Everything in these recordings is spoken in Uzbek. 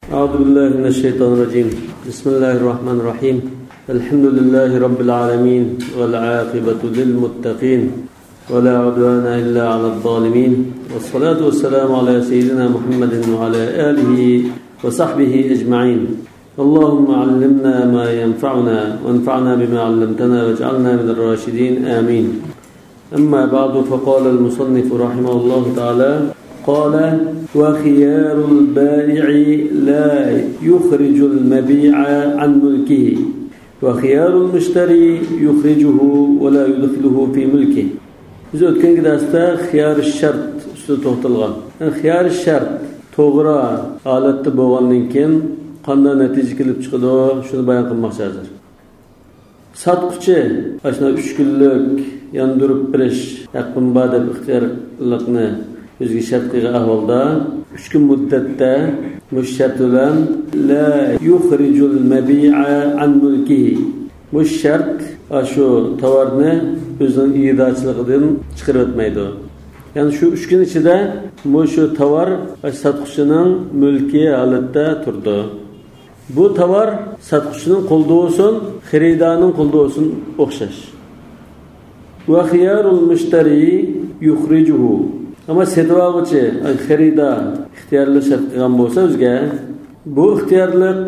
أعوذ بالله من الشيطان الرجيم. بسم الله الرحمن الرحيم. الحمد لله رب العالمين والعاقبة للمتقين ولا عدوان إلا على الظالمين والصلاة والسلام على سيدنا محمد وعلى آله وصحبه أجمعين. اللهم علمنا ما ينفعنا وانفعنا بما علمتنا واجعلنا من الراشدين آمين. أما بعد فقال المصنف رحمه الله تعالى قال وخيار البائع لا يخرج المبيع عن ملكه وخيار المشتري يخرجه ولا يدخله في ملكه. Biz o'tgan darsda xiyar shart ustida to'xtalgan. Xiyar shart to'g'ri holatda bo'lgandan keyin qanday natija kelib chiqadi, shuni bayon qilmoqchi hozir. Sotquchi ashuna 3 kunlik yondirib berish haqqim bor deb ixtiyorlikni o'ziga shart qilgan ahvolda 3 kun muddatda bu shart bilan la yukhrijul mabi'a an mulkihi. Bu shart shu tovarni o'zining iydachiligidan chiqarib o'tmaydi. Ya'ni shu 3 kun ichida shu tovar sotquchining mulki holatda turdi. Bu tovar sotquchining qo'lida bo'lsin, xaridorning qo'lida bo'lsin o'xshash. Va xiyarul mushtari yukhrijuhu. Ama setvaguchi xaridor ixtiyorli shart qilgan bo'lsa o'ziga bu ixtiyorlik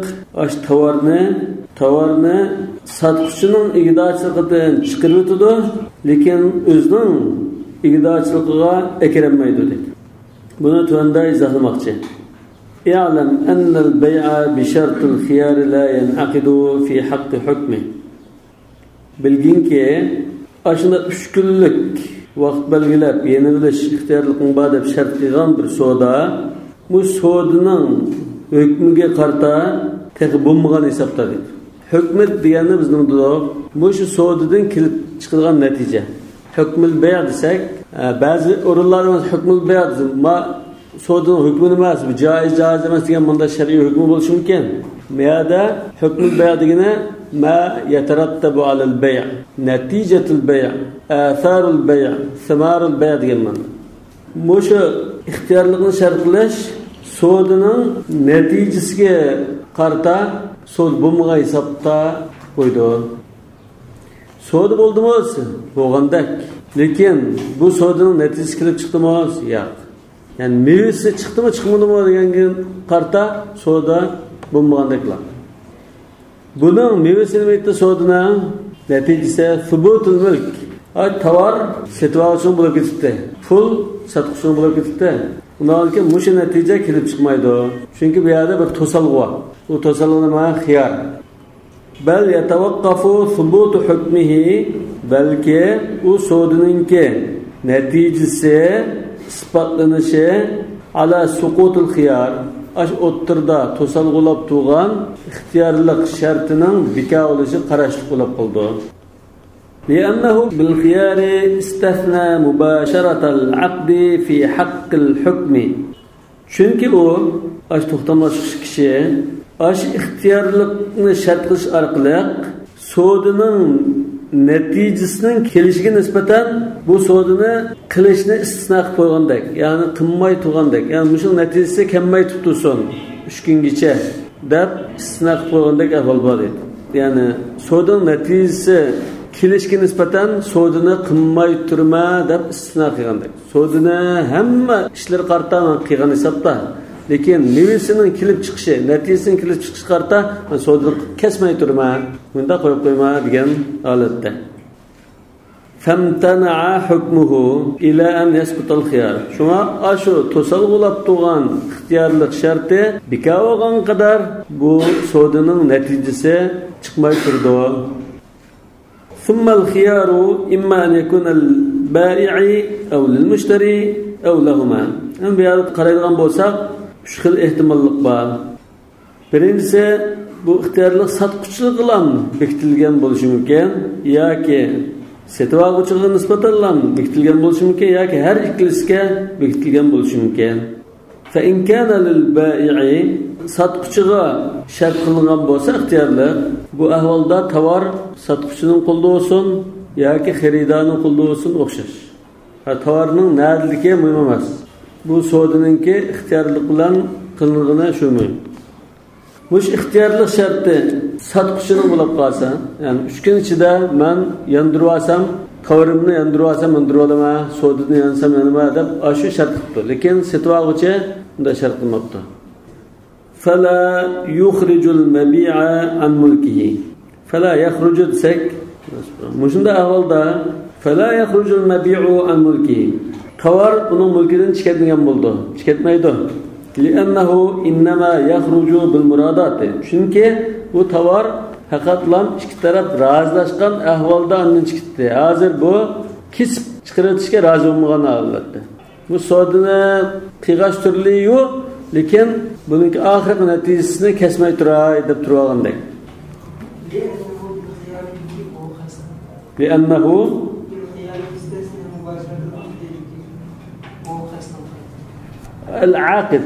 tovarni sotquchining igdorchiligidan chiqarib o'tadi, lekin o'zining igdorchiligiga akrammaydi dedi. Buni tuanda izohlamoqchi. Ya'lam anna al-bay'a bi shart al-khiyar la yanqidu fi haqq hukmi. Bilginki, ashuna 3 kunlik vaqt belgilab yenilish ixtiyorlikning bor deb shart qilgan bir savdo, bu savdoning hukmiga qarta taqib bo'lmagan hisobda dedi. Hukmat degani bizning bu shu savdodan kelib chiqilgan natija. Hukmul bay' desak, ba'zi o'rinlarimiz hukmul bay' ma savdoning hukmi emas, bu joiz emas degan bunda shar'iy hukmi bo'lishi mumkin. Miyada hukmul bay' degani ma yatarattabu alal bay', natijatul bay', atharul bay', samarul bay' degan ma'no. Bu shu ixtiyorlikni shart qilish savdoning natijasiga qarta savdo bo'lmagan hisobda qo'ydi. Savdo bo'ldimi o'zi? Bo'lgandak. Lekin bu savdoning natijasi kelib chiqdimi? Yo'q. Yani mevasi chiqdimi, chiqmadimi deganga qarta savdo bo'lmagandaklar. Buning mevasini aytdi savdoning natijasi thubutul mulk. Tovar setvaguchi bo'lib ketibdi. Pul sotquchi bo'lib ketibdi. Undan keyin mush natija kelib chiqmaydi. Chunki bu yerda bir to'salg'i bor. Bu to'salg'i nima? Xiyar. Bal yatawaqqafu thubutu hukmihi, balki u savdoninki natijasi isbotlanishi ala suqutul xiyar, o'ttirda to'salg'ilab turgan ixtiyorlik shartining beka bo'lishi qarashli bo'lib qoldi. Li'annahu bil xiyari istithna mubasharatal aqdi fi haqqil hukmi. Chunki u to'xtamlash kishi ixtiyorlikni shart qilish orqali savdoning natijasining kelishiga nisbatan bu savdoni qilishni istisno qilib qo'ygandek, ya'ni qilmay turgandek, ya'ni shu natijasi kelmay tursin 3 kungacha deb istisno qilib qo'ygandek ahvol bor edi. Ya'ni savdoning natijasi kelishga nisbatan savdoni qilmay turma deb istisno qilgandek. Savdoni hamma ishlar qarta qilgan hisobda, lekin nevisining kelib chiqishi, natijasining kelib chiqishi qarta savdoni kesmay turma, bunda qo'yib qo'yma degan holatda. Famtana'a hukmuhu ila an yasquta al-khiyar. Shuna ashu to'salg'ilab turgan ixtiyorlik sharti bikavolgan qadar bu savdoning natijasi chiqmay turdi. Thumma al-khiyaru imma an yakuna al-ba'i aw lil-mushtari aw lahuma. Bu yerda qaraydigan bo'lsak, 3 xil ehtimollik bor. Birinchisi bu ixtiyorlik sotquchilik bilan bekitilgan bo'lishi mumkin yoki setvaguchiga nisbatan bekitilgan bo'lishi mumkin yoki har ikkilisiga bekitilgan bo'lishi mumkin. Fa in kana lil ba'i sotquchiga shart qilingan bo'lsa ixtiyorlik, bu ahvolda tovar sotquchining qo'lida bo'lsin yoki xaridorning qo'lida bo'lsin o'xshash. Tovarning nadligi muhim emas. Bu savdoninki ixtiyorlik bilan qilinig'ini shu muhim. Muş ixtiyorlik şartı satqıçının bo'lib qolsa, ya'ni 3 kun ichida men yondirib olsam, tovarimni yondirib olsam, yondirib olaman, sodini yansam yanima deb shu shart qildi. Lekin setib oluvchi bunday shart qilmabdi. Fala yukhrijul mabi'a an mulkihi. Fala yakhruju desak, mushunda ahvolda fala yakhrujul mabi'u an mulkihi. Tovar uning mulkidan chiqadigan bo'ldi. Chiqatmaydi. Li'annahu innama yakhruju bil muradat. Chunki bu tovar faqatlam ikki taraf razilashgan ahvolda undan chiqdi. Hozir bu kesib chiqaritishga rozi bo'lmagan holatda. Bu sodini qiygash turli yo'q, lekin buning oxirgi natijasini kesmay turay deb turgandek. Li'annahu al-aqid.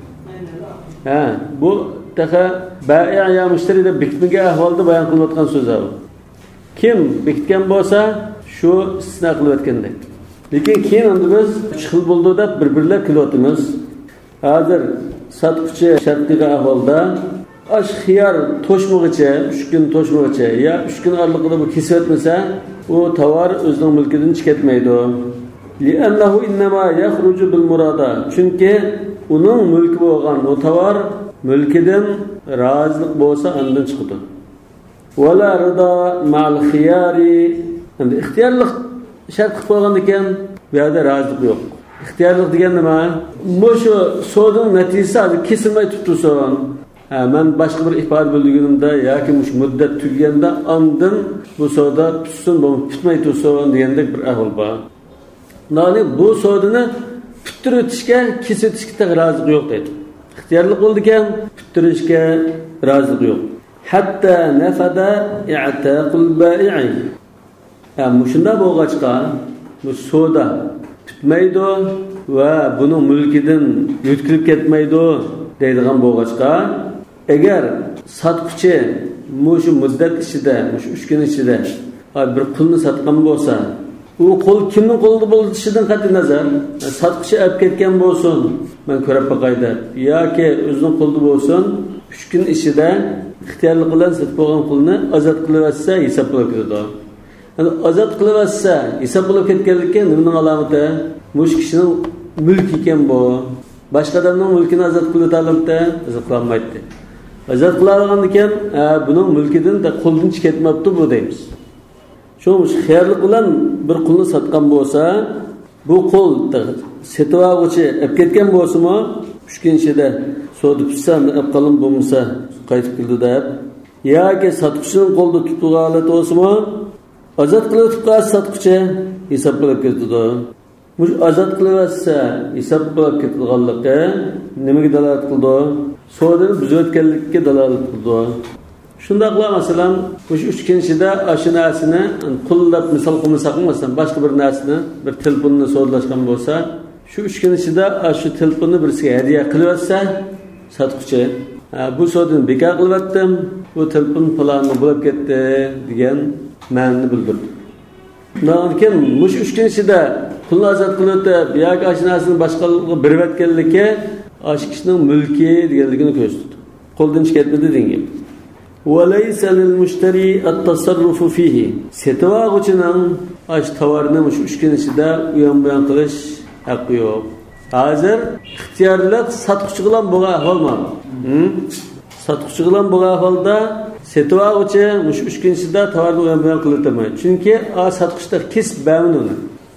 Bu taqa bai' ya mushtari deb bekitmagan ahvolda bayon qilayotgan so'zlar. Kim bekitgan bo'lsa, shu istisno qilayotgandek. Lekin keyin endi biz 3 xil bo'ldi deb bir-birlab kelyapmiz. Hozir satqıchi shartliga ahvolda ash xiyar to'shmog'icha, 3 kun to'shmog'icha ya 3 kun oraliqida bu kesib o'tmasa, u tovar o'zining mulkidan chiqatmaydi. Li'annahu innama yakhruju bil murada. Chunki uning mulki bo'lgan o tovar mulkidan rozilik bo'lsa, undan chiqadi. Wala rida ma'al xiyari. Endi ixtiyorlik shart qilib qo'ygan ekan, bu yerda rozilik yo'q. İxtiyorlik degan nima? Shu sodning natijasi kesilmay tursin. Men boshqa bir ifoda bilganimda yoki muddat tugaganda ondan bu soda tutsin, bu tutmay tursin degandek bir ahvol bor. Nani bu sodini tuttirishga, kesitishga rozilik yo'q deydi. İxtiyorlik bo'ldi ekan, tuttirishga rozilik yo'q. Hatta nafada i'taqul bai'i. Shunda bo'lg'achqa bu soda tutmaydi va buning mulkidan yutkilib ketmaydi deydigan bo'lg'achqa, agar satqıchi shu muddat ichida, shu 3 kun ichida bir qulni sotgan bo'lsa, u qul kimning qo'lida bo'lishidan qat'iy nazar, satqıchi olib ketgan bo'lsin, men ko'rib boqayda, yoki o'zining qo'lida bo'lsin, 3 kun ichida ixtiyorlik bilan sotib olgan qulni ozod qilib olsa, hisob bo'lib ketadi. Ozod qilib olsa, hisob bo'lib ketganlikka nimaning alomati? Mush kishining mulki ekan bu. Boshqa odamning mulkini ozod qilib o'talamda, ozod qilolmaydi. Ozod qiladigan ekan, buning mulkidan da qo'ldan chiqatmabdi bu deymiz. Shuning xiyarlik bilan bir qulni sotgan bo'lsa, bu qul setib oluvchi olib ketgan bo'lsa-mu, 3 kun ichida sodi pitsam olib qolin bo'lmasa, qaytib keldi deb, yoki sotqichining qo'lida tutgan holat bo'lsa-mu, ozod qilib qolsa satqıchi hisob qilib ketadi. Mush ozod qilyapsa, hisob qilib ketganligi nimaga dalolat qildi? Sodini buzayotganlikka dalolat qildi. Shundaqla masalan, mush 3 kun ichida ashinasini qullab misol qilmasak, masalan, boshqa bir narsani, bir telefonni sodlashgan bo'lsa, shu 3 kun ichida shu telefonni birisiga hadiya qilyapsa, satqıchi bu sodini bekor qilyaptim, bu telefon falonni bo'lib ketdi degan ma'noni bildirdi. Lekin mush 3 kun ichida pulni ozod qilib, yoki ashinasini boshqalarga berib o'tganligi ash kishining mulki deganligini ko'rsatdi. Qo'ldan chiqatmadi degan. Wa laysa lil mushtari at-tasarruf fihi. Setavag'uchining ash tovarni mush 3 kun ichida uyon-buyon qilish haqqi yo'q. Hozir ixtiyorlik satqıchi bilan bo'lgan ahvolmi? Satqıchi bilan bo'lgan ahvolda setavag'uchi mush 3 kun ichida tovarni uyon-buyon qilib o'tmaydi. Chunki satqıchilar kesib ba'mini.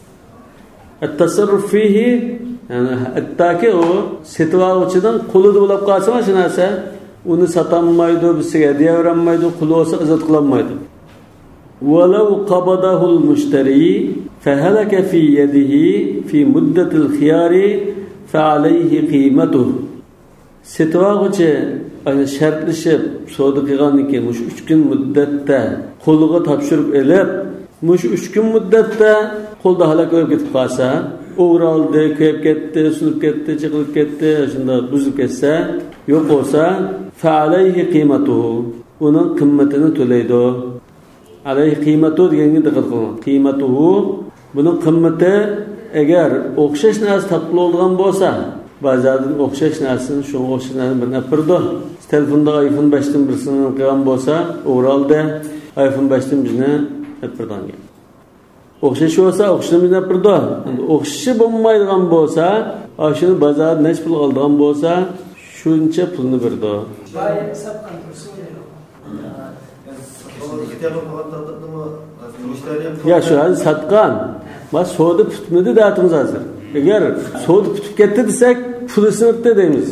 At-tasarruf fihi, yani hattaki o setavag'uchidan qo'lida bo'lib qolsa, shu narsa uni sotamaydi, bizga hadiya bermaydi, quli olsa ozod qilolmaydi. Walau qabadahu al-mushtari fahalaka fi yadihi fi muddat al-khiyari fa alayhi qiymatuhu. Setavag'uchi shartlashib savdo qilgandan keyin mush 3 kun muddatda qo'liga topshirib elib, mush 3 kun muddatda qo'lda halok bo'lib ketib qolsa, o'g'raldi, ko'yib ketdi, sunib ketdi, chiqilib ketdi, shunda buzib ketsa, yo'q bo'lsa, fa alayhi qiymatuhu. Uning qimmatini to'laydi. Alayhi qiymatu deganga diqqat qiling. Qiymatuhu, buning qimmati agar o'xshash narsa topiladigan bo'lsa, bozordan o'xshash narsani shunga o'xshagan bir napirdi. Telefonda iPhone 5dan birisini qilgan bo'lsa, o'ralda iPhone 5dan bizni napirdan. O'xshash bo'lsa, o'xshashni napirdi. Endi o'xshashi bo'lmaydigan bo'lsa, shuni bozorda nech pul olgan bo'lsa, shuncha pulni berdi. Ya shu hozir satqan. Mas so'di tutmadi datimiz hozir. Agar so'di tutib ketdi desak, puli sinibdi deymiz.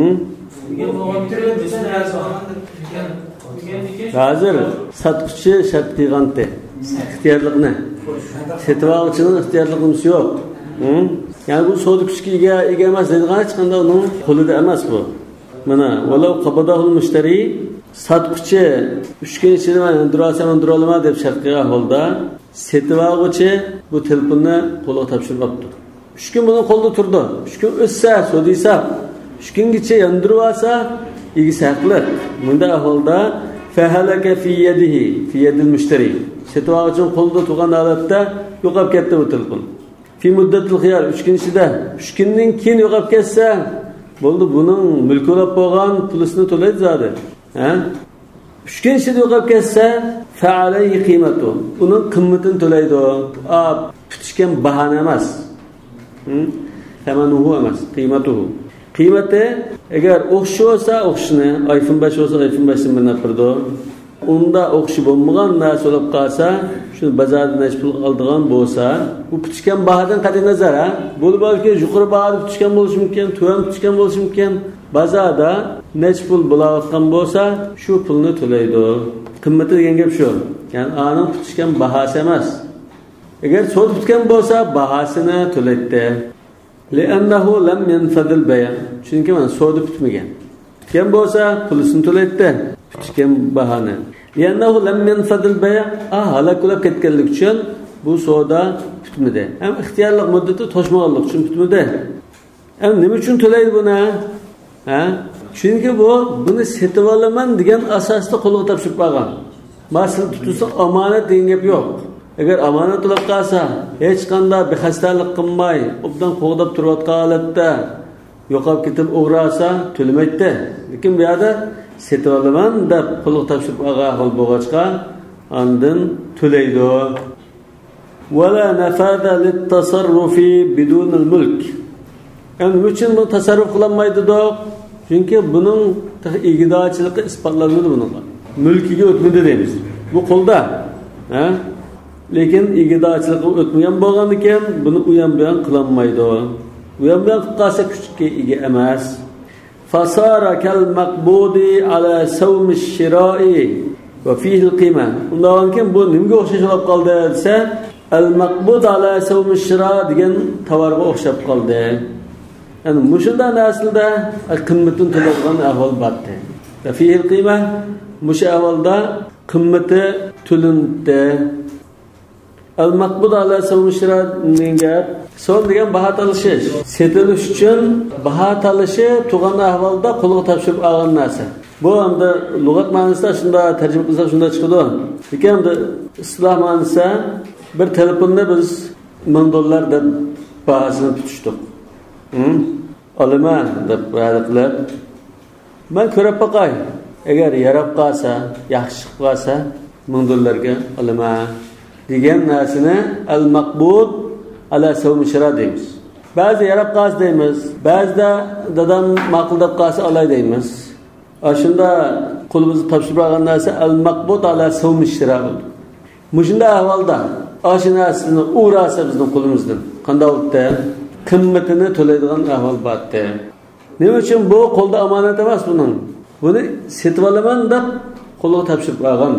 Hozir satquvchi shart qilganda ixtiyorlikni. Setib oluvchining ixtiyorligimiz yo'q. Yani bu so'di kuchga ega emas deydigan hech qanday uning qo'lida emas bu. Mana walau qabadahul mushtari satquvchi 3 kun ichida men durolama deb shart qilgan holda setib oluvchi bu telefonni qo'lga topshirib olibdi. 3 kun buni qo'lda turdi. 3 kun o'tsa, so'diysa, 3 kungacha yondirib olsa, igisi haqli. Bunda ahvolda fahalaka fi yadil mushtari. Setib oluvchining qo'lda turgan holatda yo'qolib ketdi bu telefon. Fi muddatil xiyar 3 kun ichida, 3 kundan keyin yo'qolib ketsa, bo'ldi buning mulki bo'lib qolgan pulisini to'laydi zodi. 3 kun ichida yo'qolib ketsa, fa alayhi qiymatu. Uning qimmatini to'laydi. Tutishgan bahona emas. Tamanuhu emas, qiymatuhu. Qiymati agar o'xshi bo'lsa, o'xshini, iPhone 5 bo'lsa, iPhone 5 dan napirdi. Unda o'xshi bo'lmagan narsa bo'lib qolsa, shuni bozorda nech pul oldigan bo'lsa, bu tutishgan bahodan qat'iy nazar, bu balki yuqori bahoda tutishgan bo'lishi mumkin, tuvan tutishgan bo'lishi mumkin. Bozorda nech pul bo'layotgan bo'lsa, shu pulni to'laydi. Qimmati degan gap shu. Ya'ni aning tutishgan bahosi emas. Agar so'd tutgan bo'lsa, bahosini to'laydi. Li'annahu lam yanfadil bay'. Chunki mana so'di bitmagan. Tutgan bo'lsa, pulisini to'laydi. Tutgan bahoni. Li'annahu lam yanfadil bay'. Halak bo'lib ketganlik uchun bu so'da bitmadi. Ham ixtiyorlik muddati to'shmaganlik uchun bitmadi. Ham nima uchun to'laydi buni? Chunki buni setib olaman degan asosda qo'lga topshirib qo'ygan. Masal tutsa omonat degan gap yo'q. Agar omonat bo'lib qolsa, hech qanday bexastalik qilmay, obdan qo'g'dab turayotgan holatda yo'qolib ketib o'g'rasa, to'lamaydi. Lekin bu yerda setib olaman deb qo'lga topshirib qo'ygan hol bo'lg'achqa, ondan to'laydi. Wala nafada lit-tasarrufi bidun al-mulk. Yani uchun bu tasarruf qilinmaydi-da. Chunki buning igidorchiligi isbotlanmadi buningga. Mulkiga o'tmadi deymiz. Bu qo'lda, lekin igidorchilik o'tmagan bo'lgan ekan, buni u ham bilan qilinmaydi. U ham bilan qilsa kuchga ega emas. Fasara kal maqbudi ala sawm ash-shira'i va fihi al-qima. Undan keyin bu nimaga o'xshash bo'lib qoldi desa, al-maqbud ala sawm ash-shira degan tovarga o'xshab qoldi. Yani mushundan aslida qimmatini to'laydigan ahvol bordi. Va fihi al-qima mush ahvolda qimmati to'lindi. Al-maqbud ala sawmishra ninga son degan baho talashish. Setilish uchun baho talishi turgan ahvolda qo'lga topshirib olgan narsa. Bu hamda lug'at ma'nosida shunda tarjima qilsak shunda chiqadi. Lekin hamda istiloh ma'nosida bir telefonni biz $1000 deb bahosini tutishdik. Olaman deb va'da qilib, men ko'rib boqay. Agar yarab qolsa, yaxshi chiqib qolsa, $1000 ga olaman degan narsani al-maqbud ala sawm shira deymiz. Ba'zi yarab qolsa deymiz, ba'zida dadam ma'quldab qolsa olay deymiz. Shunda qo'limizni topshirib olgan narsa al-maqbud ala sawm shira bo'ldi. Mushunda ahvolda o'sha narsani urasa bizning qo'limizdan qanday bo'ldi? Qimmatini to'laydigan ahvol bordi. Nima uchun bu qo'lda omonat emas buning? Buni setib olaman deb qo'lga topshirib olgan.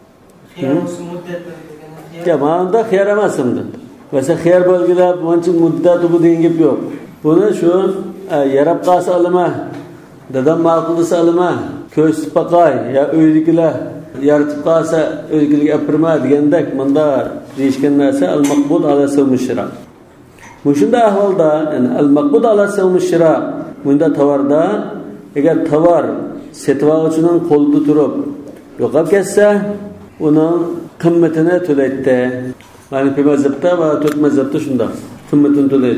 Manda xiyar emas endi. Mesela xiyar belgilab, manchi muddati bu degan gap yo'q. Buni shu yarab qolsa olma, dadam ma'quldasa olma, ko'rsatib boqay, ya uydagilar yaratib qolsa uydagilarga apirma degandek manda deyishgan narsa al-maqbud ala sawm shira. Mushunda ahvolda, ya'ni al-maqbud ala sawm shira bunda tovarda agar tovar setib oluvchining qo'lida turib yo'qolib ketsa, uning qimmatini to'laydi. Ya'ni mazhabda va to'rt mazhabda shunda qimmatini to'laydi.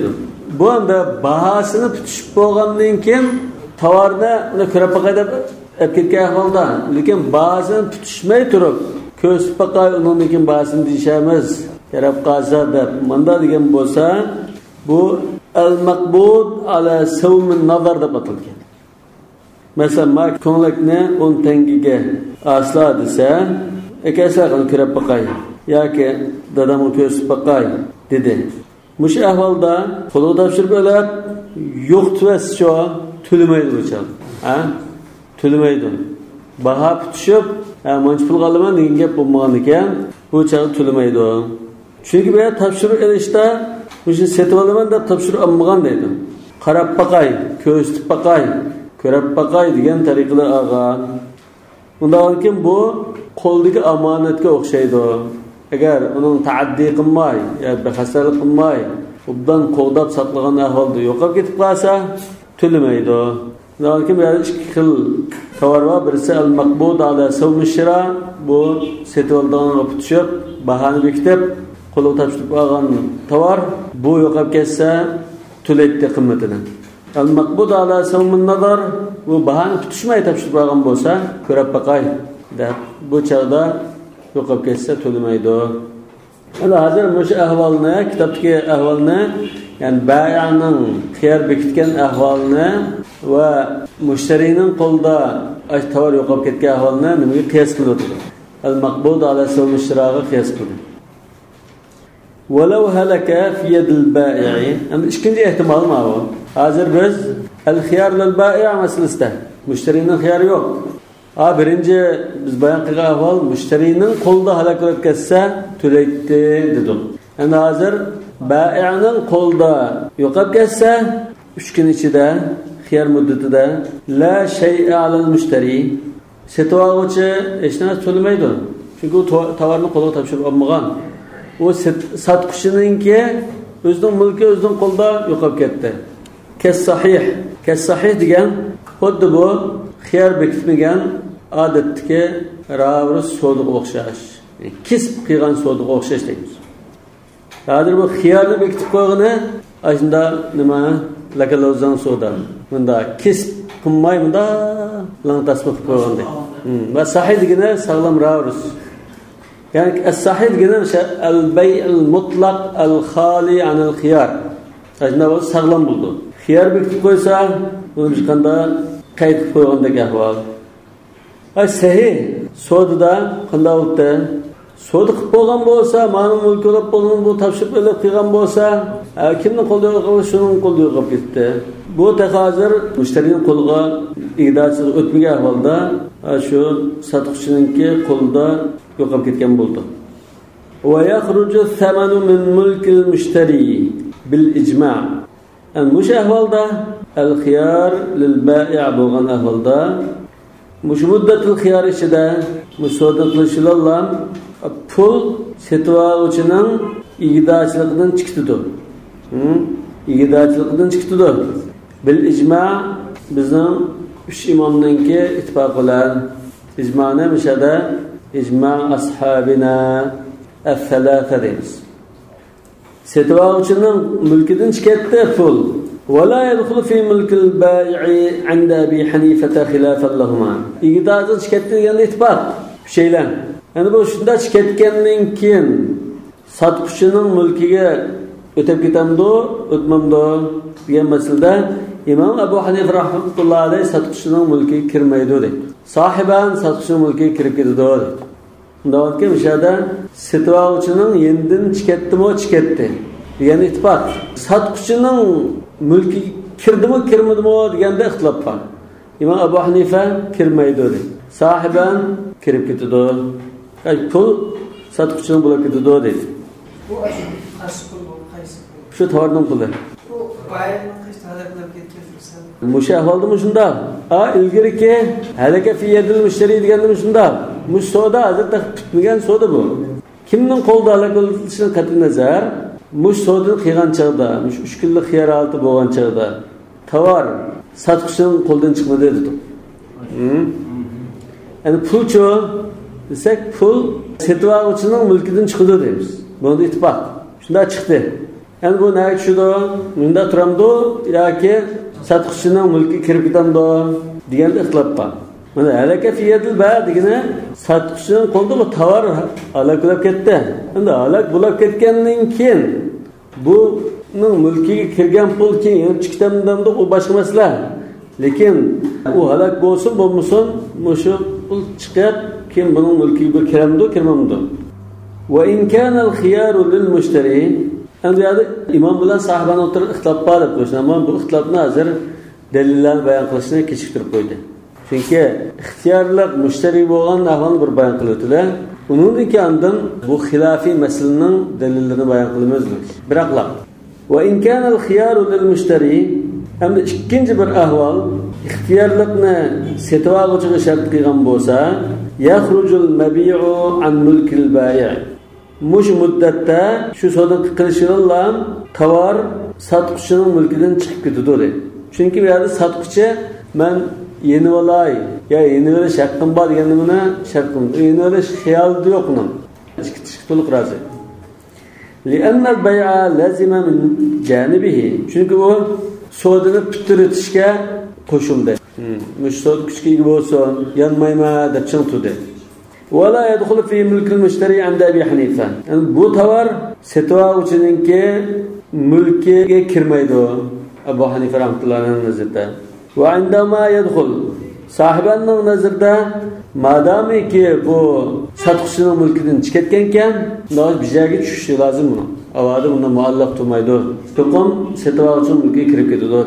bu anda bahasini tutishib bo'lgandan keyin tovarni uni ko'rib boqay deb ketgan ahvolda, lekin bahasini tutishmay turib ko'z boqay undan keyin bahasini deyishamiz kerak qolsa deb manda degan bo'lsa, bu al-maqbud ala sawmin nazar deb atalgan. Masalan, ma ko'nglikni 10 tangaga asla desa, akaslarni ko'rib boqay yoki dadamni ko'z boqay dedi. Mush ahvolda qo'lga topshirib olib, yo'q tuvasicha to'lamaydi bu chaq. To'lamaydi. Baha tutishib, manchi pul qolaman degan gap bo'lmagan ekan, bu chaq to'lamaydi. Chunki bu topshirib olishda, mush setib olaman deb topshirib olmagan deydi. Qarab boqay, ko'z tib boqay, ko'rib boqay degan tariqalar olgan. Undan keyin bu qo'ldagi omonatga o'xshaydi. Agar uning ta'addi qilmay, bexasarlik qilmay, obdan qo'g'dab saqlagan ahvolda yo'qolib ketib qolsa, to'lamaydi. Undan keyin yana ikki xil tovar bor. Birisi al-maqbud ala sawmi shira, bu setib olgan tutishib, bahani bekitib, qo'lga topshirib olgan tovar, bu yo'qolib ketsa, to'laydi qimmatini. Al-maqbud ala sawmin nazar, bu bahani tutishmay topshirib olgan bo'lsa, ko'rib boqay deb bu chaqda yo'qolib ketsa to'lamaydi. Ana hozir o'sha ahvolni, kitobdagi ahvolni, ya'ni bay'aning xiyar bekitgan ahvolni va mushtarining qo'lda tovar yo'qolib ketgan ahvolni nimaga qiyos qiladi? Al-maqbud ala sawmi shiraga qiyos qiladi. Walau halaka fi yadil ba'i. Ama ikinci ehtimal mı o? Hazır biz el-xiyar lil-ba'i meselesinde. Müşterinin xiyarı yok. Birinci biz bayan qilgan ahvol müşterinin qo'lda halak bo'lib ketsa to'laydi dedim. Endi hozir ba'ining qo'lda yo'qolib ketsa 3 kun ichida xiyar muddatida la shay'a alal-mushtari setib oluvchi hech narsa to'lamaydi. Chunki u tovarni qo'lga topshirib olmagan. O satqushininki o'zining mulki o'zining qo'lda yo'qolib ketdi. Kes sahih degan xuddi bu xiyar bekitmagan odatdagi ravus so'diga o'xshash. Kisb qilgan so'diga o'xshash deymiz. Hozir bu xiyarni bekitib qo'ygani ashunda nima lakalozan so'da. Bunda kisb qilmay bunda lang tasbih qo'yganda. Va sahih degani sog'lom ravus. Yani es-sahih degani el-bay' mutlaq el-xali anil xiyar. Ashunda bu sog'lom bo'ldi. Xiyar bekitib qo'ysa, uni chiqanda qayd qilib qo'ygandagi ahvol. Sahih sodida qanday o'tdi? Sodi qilib bo'lgan bo'lsa, ma'lum mulk olib bo'lgan bu topshirib olib qilgan bo'lsa, kimning qo'lida yo'qolsa, shuning qo'lida yo'qolib ketdi. Bu hozir mushtarining qo'liga igdachisi o'tmagan ahvolda shu sotuvchininki qo'lida yo'qolib ketgan bo'ldi. Va yakhruju thamanu min mulkil mushtari bil ijma'. Mush ahvolda al-xiyar lil-ba'i' bo'lgan ahvolda mush muddatul xiyar ichida musoda qilishlar pul setib oluvchining igdachiligidan chiqdi. Igdachiligidan chiqdi. Bil ijma' bizning 3 imomninki ittifoq bilan ijma'ni mishada ijma' ashabina al-thalatha deymiz. Setib oluvchining mulkidan chiqdi pul. ولا يدخل في ملك البائع عند أبي حنيفة خلافا لهما. İgdacın çıkarttığı itibak şeyler. Yani bu şunda çıkartkenliğin keyin satqıçının mülkiga o'tib ketamdi, o'tmamdi degan masalada İmam Abu Hanifa rahmetullohi alayhi satqıçının mülkiga kirmaydi dedi. Sahiban satqıçının mülkiga kirib ketdi dedi. Undan keyin o'shada setvochining yendin chiqatdimi, chiqatdi degan itibak. Satqıçının mulki kirdimi kirmadimi deganda ixtilof bor. İmam Abu Hanifa kirmaydi dedi. Sahiban kirib ketdi. Pul satqıçının bo'lib ketdi dedi. Bu qaysi pul bu? Qaysi? Shu tovarning puli. Bu bay'ning qaysi talablar ketgan? Mush ahvolda shunda. Ilgiriki halaka fi yadil mushtari deganda shunda. Mush savdo hozirda tutmagan savdo bu. Kimning qo'lda halaka bo'lishidan qat'iy nazar mush savdoni qilgan chog'da, mush 3 kunlik xiyar olti bo'lgan chog'da tovar satqıçının qo'ldan chiqmadi dedi. Yani pulchi desak pul setvochining mulkidan chiqdi deymiz. Bunda ittifoq. Shunda chiqdi. Endi bu nima tushdi? Bunda turamdi yoki sotuvchining mulki kirib ketamdi degan ixtilof bor. Mana halaka fiyadil ba degani sotuvchining qo'lida bu tovar halak bo'lib ketdi. Endi halak bo'lib ketgandan keyin buning mulkiga kirgan pul keyin chiqtamdan u boshqa masala. Lekin u halak bo'lsin bo'lmasin, o'sha pul chiqib keyin buning mulkiga bir kiramdi, kirmamdi. Va in kana al-khiyaru lil mushtari. Endi imom bilan sahibani o'tirib ixtilof bor deb qo'yishdi, ammo bu ixtilofni hozir dalillar bayon qilishni kechiktirib qo'ydi. Chunki ixtiyorlik mushtari bo'lgan ahvolni bir bayon qilibdilar. Undan keyin bu xilofiy masalaning dalillarini bayon qilamiz. Biroqlar va in kana al-khiyaru lil mushtari, endi ikkinchi bir ahvol ixtiyorlikni setib oluvchiga shart qilgan bo'lsa, yakhrujul mabi'u an mulkil bai'. Mush muddatda shu savdo qilishlar tovar sotuvchining mulkidan chiqib ketadi. Chunki bu yerda sotuvchi men yeni olay ya yeni olish haqqim bor deganimni shart qildi. Yeni olish xayolida yo'q uning. To'liq rozi. Li'anna al-bay'a lazima min janibihi. Chunki u savdoni bitiritishga qo'shildi. Mush savdo kuchga ega bo'lsin, yanmayma deb chiqdi. ولا يدخل في ملك المشتري عند أبي حنيفة. Bu tovar setuvchininki mulkiga kirmaydi. Abu Hanifa rahmatullohning nazarida. Va indama yadkhul sohibaning nazarida madamiki bu sotuvchining mulkidan chiqayotgan ekan, noz bijaga tushishi lozim buni. Avada bundan muallaq turmaydi. To'qim setuvchining mulkiga kirib ketadi.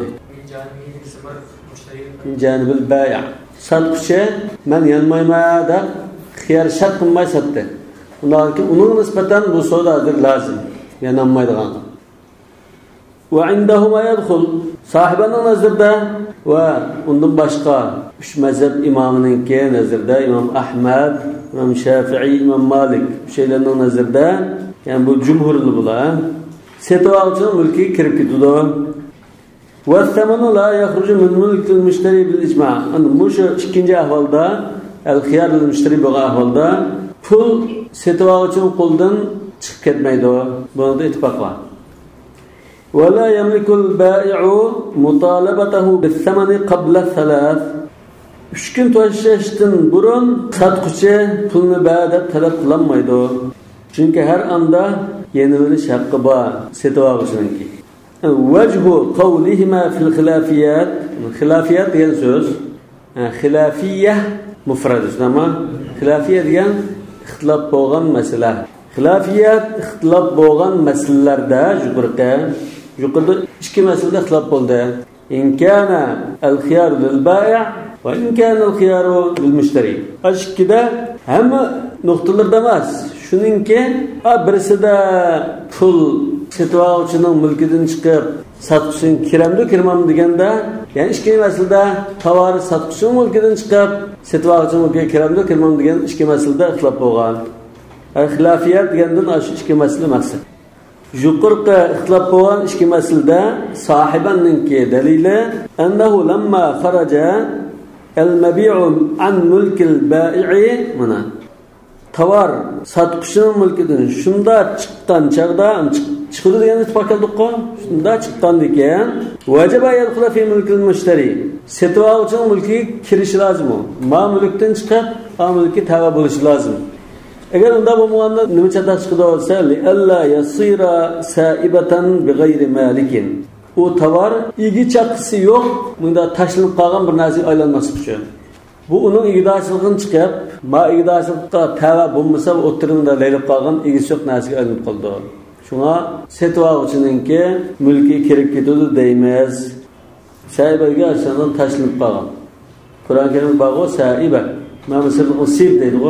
Janibil bay'. Sotuvchi men yanmayman deb xiyar shart qilmay sotdi. Undan keyin uning nisbatan bu savdo lozim. Yanolmaydigan. Va indahuma yadkhul sohibaning nazarida va undan boshqa 3 mazhab imomininki nazarida Imom Ahmad, Imom Shafi'i, Imom Malik şeylarning nazarida, ya'ni bu jumhurli bular. Setuvchining mulkiga kirib ketadi. Va thamanu la yakhruju min mulki al-mushtari bil ijma'. Endi bu ikkinchi ahvolda al-khiyar al-mushtari bo'lgan ahvolda pul setuvchining qo'lidan chiqib ketmaydi. Bunda ittifoq bor. Va la yamliku al-ba'i'u mutalabatahu bis-samani qabla 3. 3 kun to'shashdan burun sotuvchi pulni ba'da talab qilinmaydi. Chunki har anda yeni verish haqqi bor setuvchininki. Vajhu qawlihima fil khilafiyat. Khilafiyat degan so'z xilafiyah mufrad ama xilafiyat degan ixtilof bo'lgan masala. Xilafiyat ixtilof bo'lgan masalalarda yuqorida ikki masalada ixtilof bo'ldi. In kana al-khiyar lil bay' va in kana al-khiyar lil mushtari. Ashkida hamma nuqtalarda emas. Shuningki, birisida pul setuvchining mulkidan chiqib sotuvchining kiramdi kirmam deganda, ya'ni ikkinchi masalada tovar sotuvchining mulkidan chiqib setuvchining mulkiga kiramdi kirmam degan ikki masalada ixtilof bo'lgan. Xilofiyat degandan shu ikki masala maqsad. Yuqorqi ixtilof bo'lgan ikki masalada sohibaninki dalili annahu lamma kharaja al-mabi'u an mulkil ba'i mana tovar sotuvchining mulkidan shunda chiqqan chaqda chiqdi degan ittifoq keldik-ku. Shunda chiqqandan keyin vajaba yadkhula fi mulkil mushtari. Setuvchining mulkiga kirishi lozim. Ma mulkdan chiqib, a mulki tava bo'lishi lozim. Agar unda bo'lmaganda nima chatoq chiqdi bo'lsa, alla yasira saibatan bighayri malikin. U tovar igi chaqisi yo'q, bunda tashlanib qolgan bir narsa aylanmas uchun. Bu uning igdorchiligini chiqib, ma igdorchilikqa tava bo'lmasa, o'tirimda laylab qolgan igisi yo'q narsaga aylanib qoldi. Shunga setuvchininki mulki kirib ketadi deymiz. Saibaga aslında tashlanib qolgan. Qur'on Karim bog'i saiba. Mana misol usib deydi-ku.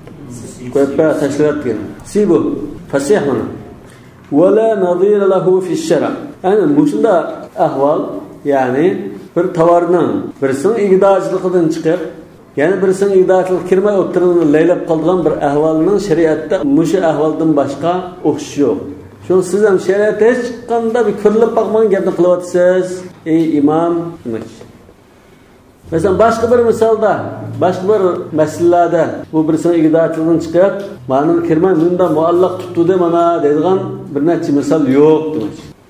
Qo'yib tashlayotgan. Sibu fasih mana. Wala nadhir lahu fi ash-shar'. Ana mushunda ahvol, ya'ni bir tovarning birisining igdorchiligidan chiqib, yana birisining igdorchilik kirmay o'tirini laylab qolgan bir ahvolning shariatda mushu ahvoldan boshqa o'xshashi yo'q. Şunu siz ham shariatga chiqqanda bir ko'rilib boqmagan gapni qilyapsiz, ey imom. Masalan, boshqa bir misolda, boshqa bir masalalarda bu birisining igdorchiligidan chiqib, ma'noni kirmay bunda muallaq tutdi mana deydigan bir necha misol yo'q demoqchi.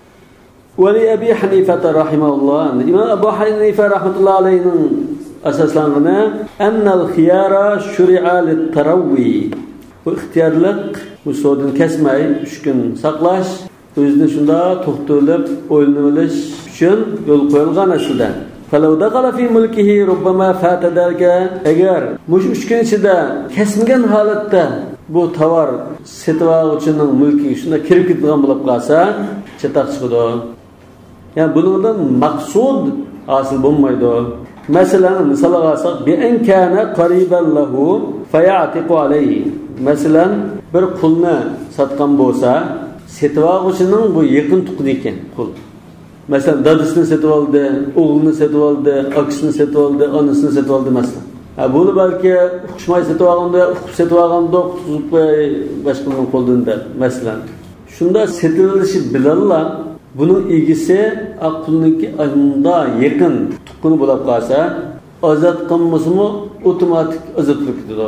Ve Ebi Hanife rahimahullah. İmam Ebu Hanife rahmetullahi aleyhinin asaslanğını ennel xiyara şuri'a lit-taravvi. Bu ixtiyarlık bu so'din kesmay 3 gün saqlash, o'zini shunda to'xtalib o'ylanib olish uchun yo'l qo'yilgan aslida. Falau daqala fi mulkihi rubbama fatadalga agar mush 3 kun ichida kesmagan holatda bu tovar setib oluvchining mulkiga shunda kirib ketgan bo'lib qolsa, chetaq chiqadi. Yani bundan maqsud asıl bo'lmaydi. Masalan, misol olsak, bi an kana qariban lahu fayatiqu alayhi. Masalan, bir pulni sotgan bo'lsa, setib oluvchining bu yaqin tuqqan ekan pul. Masalan, dadasini setib oldi, o'g'lini setib oldi, akasini setib oldi, onasini setib oldi masalan. Bunu belki uqishmay setib olganda, uqib setib olganda, tutib boshqaning qo'lida masalan. Shunda setilishi bilanlar bunun ilgisi aklındaki anda yakın tutkunu bulup kalsa azat kalması mı otomatik azatlık gidiyor.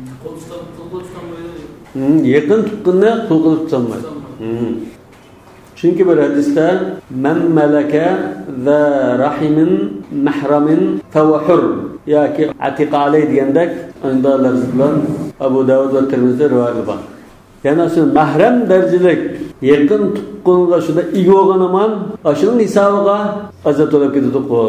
Yakın tutkunu kul kılıp tutamaz. Çünkü bir hadiste men meleke ve rahimin mahramin fevahur ya ki atika aleyh diyendek onda lafızlar Abu Davud ve Tirmiz'de rivayet var. Yani aslında mahrem dercilik yakın tutkunluğa şurada iyi olan aman aşının hesabıga azat olarak gidiyor kol.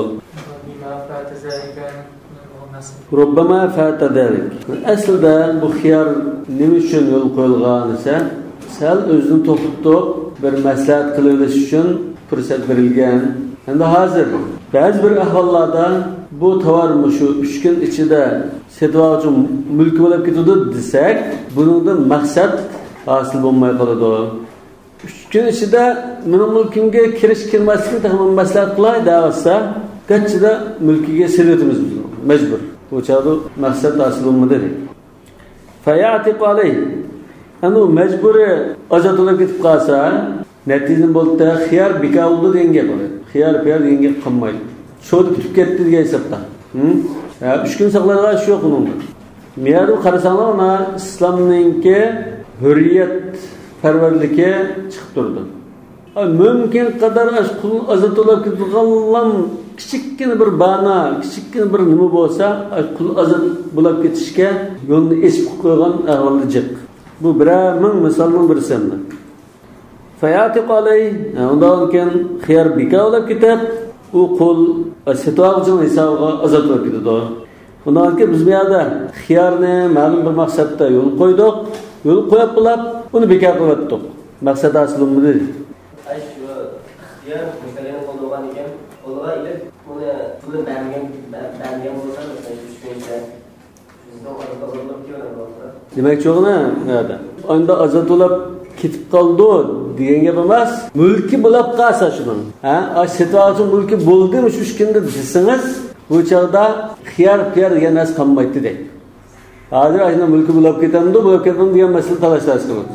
Rubbama fatadalik. Aslında bu xiyar nima uchun yo'l qo'yilgan ise sal o'zini to'xtatib bir maslahat qilish uchun fursat berilgan. Endi hozir ba'zi bir ahvollarda bu tovar shu 3 kun ichida setib oluvchi mulki bo'lib ketadi desak, buningdan maqsad asıl bo'lmay qoladi. 3 kun ichida mening mulkimga kirish kirmaslikni tamom maslahat qilay desa, qachida mulkiga siratimiz majbur. Bu chog'da maqsad asıl bo'lmadi. Fayatiq alayh. Anu majburi azat bo'lib ketib qolsa, natijada bo'ldi xiyar bikavuldi denge bo'ladi. Xiyar denge qilmaydi. Sho'da tutib ketdi degan hisobda. 3 kun saqlaydigan shu yo'q unda. Me'yoru qarasanglar, ona islomningki hürriyet perverlike çıkıp durdu. Mümkün kadar aşkın azat olarak tutulan küçükken bir bana, küçükken bir nima olsa aşkın azat bulup ketişke yolunu esip koygan ahvalıcık. Bu biramın misalının birisinden. Fayatiq aleyh, ondan keyin xiyar bika olib ketib, u qo'l setavcının hesabıga azat olib ketadi. Ondan keyin biz bu yerda xiyarni ma'lum bir maqsadda yo'l qo'ydik. Yo'l qo'yib qilib, uni bekor qilib o'tdik. Maqsad aslimidi. Ay shu xiyar misalini qo'ldan ekan, qo'lga ilib, uni pulni bergan bo'lsa, masalan, 3 kuncha bizdan azat keladi. Demak, cho'g'ini yerda. Unda azat bo'lib ketib qoldi degan gap emas. Mulki bo'lib qolsa shuning. Setavchi mulki bo'ldimi shu 3 kunda desangiz, bu chog'da xiyar degan narsa qolmaydi deydi. Hozir aynan mulki bo'lib ketadi, bo'lib ketadi degan masala talashlashyapmiz.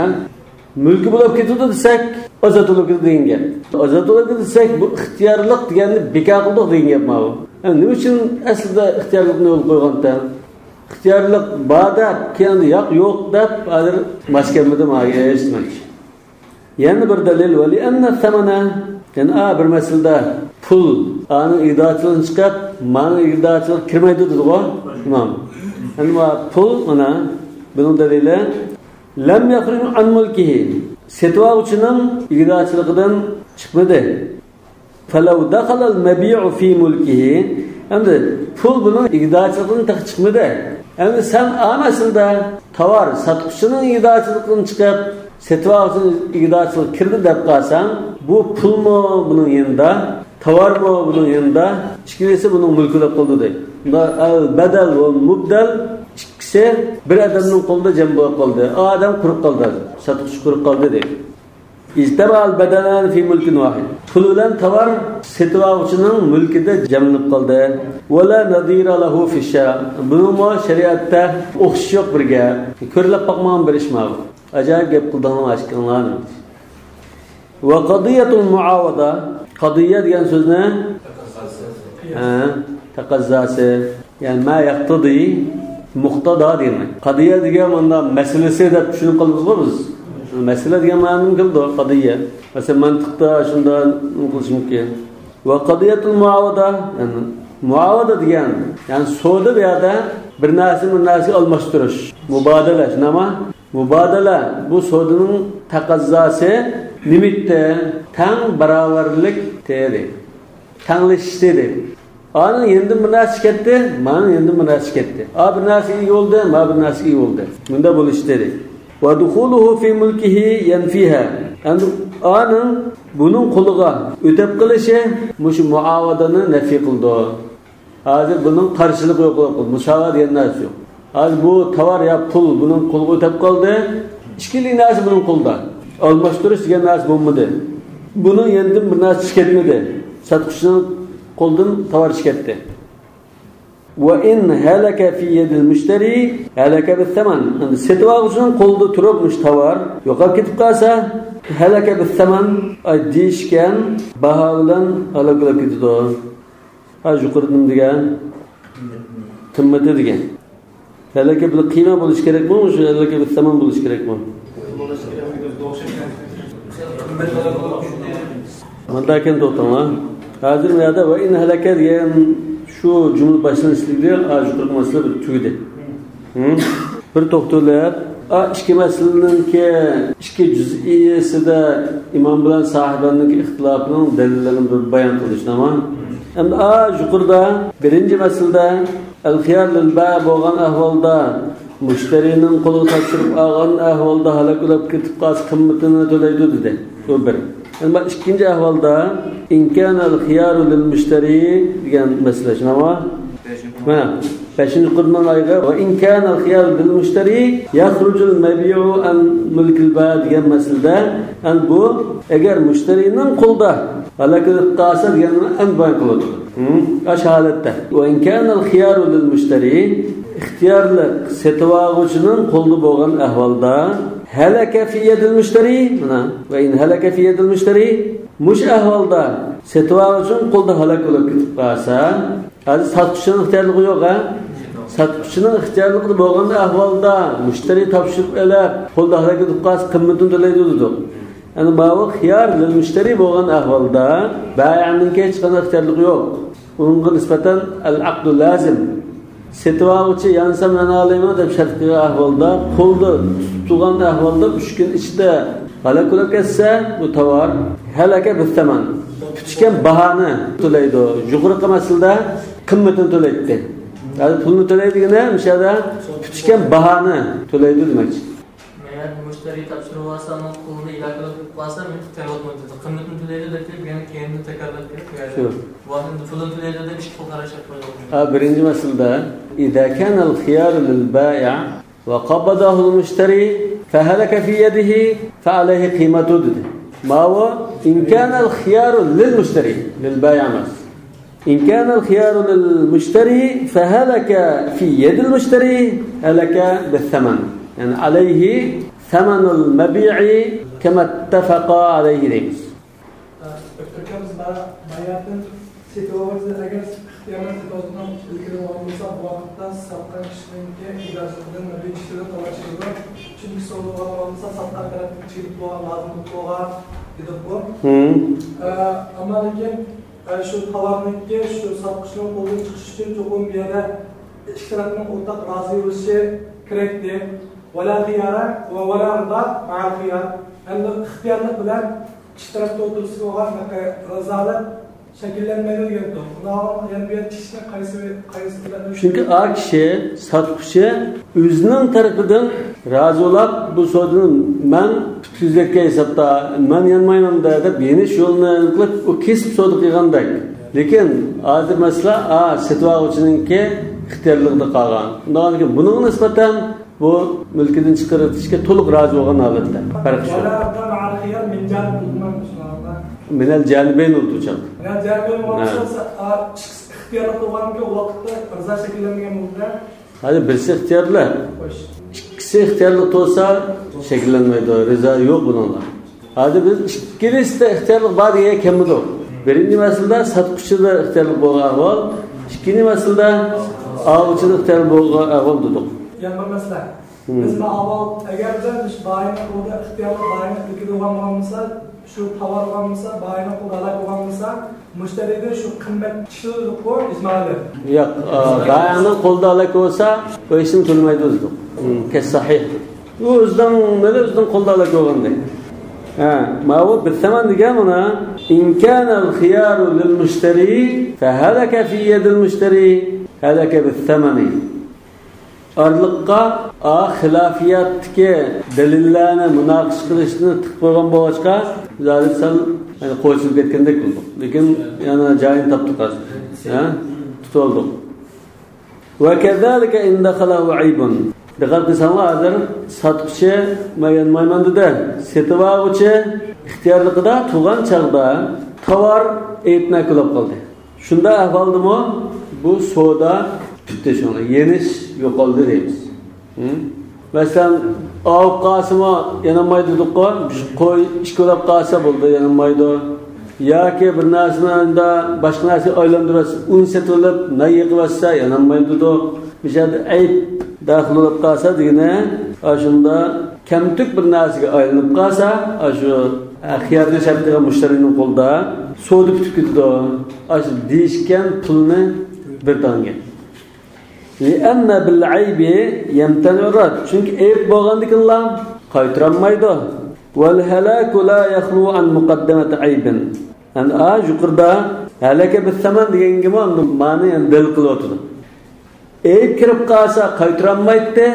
Mulki bo'lib ketadi desak, azat bo'lib ketadi degan gap. Azat bo'lib ketadi desak, bu ixtiyorlik deganni bekor qildik degan gap bu. Nima uchun aslida ixtiyorlikni yo'l qo'yganda? İhtiyarlık ba'da kendi yo'q deb hozir mahkamada ma'lum etmoqchi. Yana bir dalil va li anna thamana, yani bir masalada pul ani idoatdan chiqib, ma'ni idoatga kirmaydi dedi-ku imom. Ama pul mana bunun dalili lam yakhruj an mulkihi. Setuvchining idoatligidan chiqmadi. Falau dakhala al-mabi'u fi mulkihi. Endi pul bunun idoatligidan chiqmadi. Endi sen anasında tovar satqıchining idoatligidan chiqib, setuvchining idoatligiga kirdi deb qolsang, bu pulmi bunun yanında, tovarmi bunun yanında, ikisi bunun mulkida qoldi deydi. Badal ve mubdal ikisi bir adamning qo'lida jam bo'lib qoldi. Adam quruq qoldi. Satqich quruq qoldi deydi. İstebal bedalan fi mulkin vahid. Pul bilan tovar setuvchining mulkida jamlanib qoldi. Wala nadira lahu fi shar. Buni shariatda o'xshash yo'q bir gap. Ko'rilib boqmagan bir ish bu. Ajoyib gap qildim ashkanlarni. Va qadiyatul muawada. Qadiya degan so'zni taqazzasi, yani ma yaqtadi muqtada demek. Qadiya degan bunda meselesi deb tushunib qolamiz biz. Mesele degan ma'noni qildi qadiya. Masalan mantiqda shundan qilish mumkin. Va qadiyatul muavada, ya'ni muavada degan, ya'ni savdo bu yerda bir narsa almashtirish, mubadala, nima? Mubadala bu savdoning taqozosi limitda tang barobarlik dedi. Tanglashishdi dedi. Ana endi bir narsa ketdi, mana endi bir narsa ketdi. Bir narsa iyi oldu, mana bir narsa iyi oldu. Bunda bo'lishdi dedi. Va dukhuluhu fi mulkihi yanfiha. Endi ana bunun quliga o'tib qilishi mush muavadani nafi qildi. Hozir bunun qarshiligi yo'q, musavvat degan narsa yo'q. Hozir bu tovar ya pul bunun quliga o'tib qoldi. Ikkili narsa bunun qo'lda. Almashtirish degan narsa bo'lmadi. Bunun endi bir narsa ketmadi. Satqishning qo'ldan tovar ketdi. Va in halaka fi yadil mushtari halaka bis-saman. Endi setvoqchining qo'lda turib mush tovar yo'qolib ketib qolsa, halaka bis-saman deyishgan baho bilan halak bo'lib ketdi. Yuqoridan degan qimmati degan. Halaka bil qiyma bo'lish kerakmi, o'sha halaka bis-saman bo'lish kerakmi? Manda ekan to'xtanglar. Hozir bu yerda va in halaka degan shu jumla boshlanishligida yuqori masala bir tugdi. Bir to'xtalib, ikki masalaninki ikki juz'iyasida imom bilan sohibaning ixtilofining dalillarini bir bayon qilish nima? Endi yuqorida birinchi masalada al-khiyar lil-ba' bo'lgan ahvolda mushtarining qo'liga topshirib olgan ahvolda halok bo'lib ketib qolsa qimmatini to'laydi dedi. Bu bir. Endi ikkinchi ahvolda inkana al-khiyaru lil-mushtari degan masala nima? Mana 5-qurban oyga va inkana al-khiyaru lil-mushtari yakhruju al-mabi'u an mulk-al-ba' degan masalada endi bu agar mushtarining qo'lida halok bo'lib qolsa deganni endi bayon qiladi. Ash holatda va inkana al-khiyaru lil-mushtari ixtiyorlik setvoqchining qo'lida bo'lgan ahvolda halaka fi yadil mushtari mana va in halaka fi yadil mushtari mush ahvolda setvoqchining qo'lida halok bo'lib ketib qolsa, hozir sotuvchining ixtiyorligi yo'q-a? Sotuvchining ixtiyorligi bo'lgan ahvolda mushtari topshirib olib, qo'lida halok bo'lib qolsa qimmatini to'laydi dedi. Yani bu xiyar lil mushtari bo'lgan ahvolda bay'ning hech qanday ixtiyorligi yo'q. Unga nisbatan al-aqd lazim. Setvoqchi yansam yana olayman deb shart qilgan ahvolda, qo'lda tutgan ahvolda 3 kun ichida halok bo'lib ketsa, bu tovar halaka bis-saman. Tutgan bahoni to'laydi. Yuqori masalada qimmatini to'laydi. Yani pulni to'laydigina o'shada tutgan bahoni to'laydi demakchi. Eğer müşteri topshirib olsa, ama qo'lida ilakilib qolsa, men tayyorlab qimmatini to'laydi deb, yana keyin takrorlab kelib, vaqtni pulini to'laydi deb ish qarashib qo'yadi. Birinchi masalada idza kana al-khiyar lil-bay' wa qabadahu al-mushtari fa halaka fi yadihi fa alayhi qimatuhu. Ma huwa in kana al-khiyar lil-mushtari lil-bay' mas. In kana al-khiyar lil-mushtari fa halaka fi yadi al-mushtari halaka bis-saman. Yani alayhi thamanul mabi'i kama ittafaqa alayhi deymiz. Ökürkemiz bayatın setvoqchi agar ixtiyorlar setvoqchidan ilgili bo'lsa, bu vaqtda satgan kishining ijozatidan nabiy kishidan to'lashadi. Chunki savdo bo'lsa, satgan tarafga chiqib bo'lgan lazım bo'lgan dedi bu. Ammo lekin shu tovarniki shu sotqichning qo'ldan chiqishi uchun cho'qim bir yerda ikki tarafning o'rtaq rozi bo'lishi kerakdi. Wala xiyara va wala rida ma'al xiyar. Endi ixtiyorlik bilan ikki tarafda o'tirishga bo'lgan rizolat shakllanmaydi degan. Buni yana bir kishini qaysi bilan chunki a kishi sotuvchi o'zining tarafidan rozi bo'lib bu savdoni men tutkizakka hisobda men yanmayman deb yeni yo'lni qilib u kesib savdo qilgandek. Lekin hozir masala setvoqchininki ixtiyorligida qolgan. Undan keyin buning nisbatan bu mulkidan chiqarilishga to'liq rozi bo'lgan holatda farq shu. Minal janibayn o'tuvchan. Minal janibayn bo'lsa, ixtiyorli bo'lganga vaqtda rizo shakllanmagan bo'lsa, hozir birisi ixtiyorli. Ikkisi ixtiyorli bo'lsa shakllanmaydi, rizo yo'q buningda. Hozir biz ikkilisida ixtiyorli bor degan kimdir? Birinchi masalada sotuvchida ixtiyorli bo'lgan ahvol, ikkinchi masalada oluvchida ixtiyorli bo'lgan ahvol dedik. Yana bir masala. Biz avval agar biz bayini qo'lda ixtiyorli bayini ilgili bo'lganmisa, shu tovar bo'lganmisa, bayini qo'lda bo'lganmisa, mushtariga shu qimmat tushirib qo'y izmali. Yo'q, bayini qo'lda bo'lsa, bu ishni to'lmaydi o'zi. Kes sahih. O'zidan qo'lda bo'lganda. ما هو بالثمن دجامنا إن كان الخيار للمشتري فهلك في يد المشتري هلك بالثمن أرلقة خلافيات كي دليلنا مناقش قلشنا تقبلهم بواشكا ذلك سال يعني قوس البيت كندك كله لكن يعني جاين تبتقى تطولده وكذلك إن دخله عيب Dikkat kısanlar hazır satıkçı maymandı da setivağıçı ihtiyarlıkta tuğan çağda tavar eğitine kılıp kaldı. Şunda ahvaldı mı bu soğuda tütte şuna yeniş yok oldu deyimiz. Mesela av kasıma yanılmaydı dukka koy işkolap kasa buldu yanılmaydı. Ya ki bir nasında başka nasi aylandırası un setılıp ne yıkıvasa yanılmaydı da bir şey ayıp dahil olup kalsa degene aşında kemtük bir narsaga aylanıp kalsa aşı xiyarni şartlagan müşterinin qo'lda so'di bitib ketdi. Aşı deyishgan pulni bir tanga. Li'anna bil aybi yamtanirad. Chunki ayb bo'lgandikinlar qaytaranmaydi. Wal halaku la yakhlu an muqaddamati aybin. An yuqorda halaka bis saman deganga ma'ni dil qilyapti. Eyip kirip kalsa kaytıranmaydı.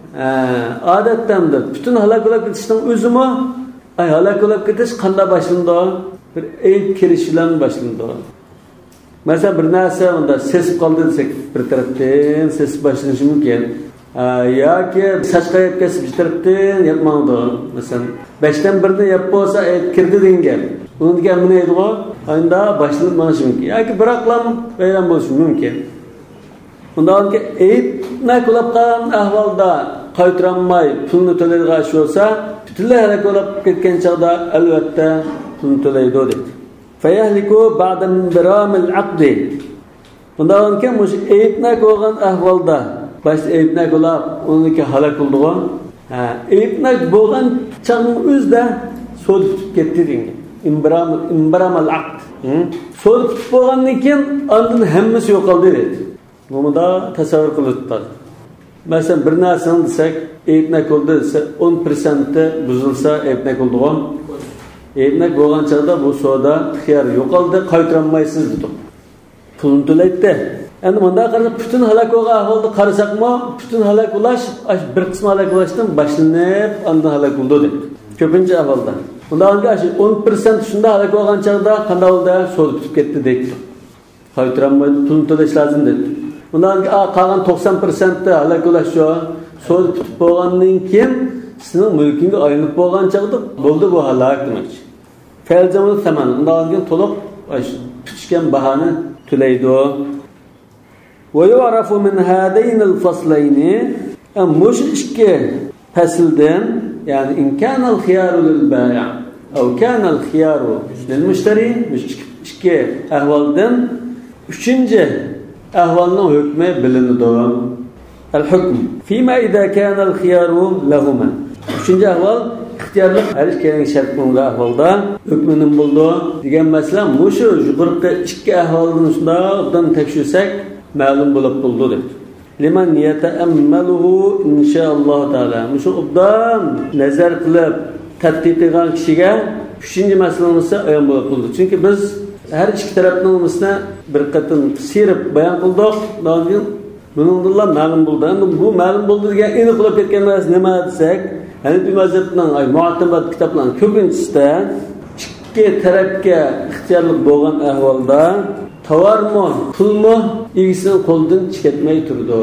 Adetten de bütün halak olup gitişten üzümü halak olup gitiş kanda başında bir eyip kirişilen başında. Mesela bir narsa onda ses kaldı desek bir taraftan ses başlanışı mümkün. Ya ki saç kayıp kesip bir taraftan yapmadı. Mesela 5'ten birini yapı olsa eyip kirdi denge. Onun diken bu neydi o? Aynı başlanıp manışı mümkün. Ya ki bıraklam veylen bolsun mümkün. Bundan ki eyip ne kulüp kalan ahvalda kaytıranmay pulunu töleyidigan iş olsa bütünlüğü halak olup ketken çağda elbette pulunu töleydi o dedi. Feyahliku ba'dan biramil aqdi. Bundan ki eyip ne koygan ahvalda başta eyip ne kulüp onunki halak oldu. Eyip ne boğan çağın üzde soğuk tutup gitti dingi. İmbiramal aqd. Soğuk tutup boğanın iken andın hemmesi yok oldu dedi. Bunu da tasavvur kılıptır. Mesela bir narsani desek, eyipnek oldu desek, 10% buzulsa eyipnek oldu o. Eyipnek bo'lgan chaqda bu soda xiyar yo'qoldi, qaytaranmaysiz dedi. Pulni to'laydi. Endi bunda qarab bütün halak bo'lgan ahvolda qarasaqmi, bütün halak bo'lash, bir qismi halak bo'lishdan boshlanib, andan halak bo'ldi dedi. Ko'pincha ahvolda. Bundan keyin 10% shunda halak bo'lgan chaqda qanday bo'ldi, so'lib ketib ketdi dedi. Qaytaranmaydi, pulni to'lash lozim dedi. Bundan kalan 90% halak ulaşıyor. Söz tutup boğandan keyin sizin mülkünge aylanıp boğan çağda buldu bu halak demek. Felcamı zaman bundan keyin tolup tutuşken bahane tüleydi o. Ve yu'rafu min hadaynil faslayni muş iki fasilden yani in kana'l khiyaru lil bay' ev kana'l khiyaru lil müşteri iki ahvaldan üçüncü ahvalının hükmü bilinidi. El-hükm. Fima idâ kânel khiyâru lehuma. Üçüncü ahval, ihtiyarlık her ikinin şart bulunduğu ahvalda hükmünün bulduğu. Diyen mesela, muşu, yukarıda iki ahvalının üstünde obdan tekşürsek, ma'lum bulup buldu dedi. Liman yeteemmeluhu inşaallah Teala. Muşu obdan nazar kılıp, tatbik eden kişiye üçüncü meselenin ise ayan bulup buldu. Çünkü biz her iki tarafının olmasına bir katın sirip bayan kıldık. Daha önce bununla ma'lum buldu. Yani bu ma'lum buldu diye eni kılıp etkenler neme desek, Hanefi mezhebinden muattabat kitaplarının köpüncüsü de iki tarafga ihtiyarlık bo'lgan ahvolda tovarmi, pulmi ilgisini qo'ldan chiqarmay turdi.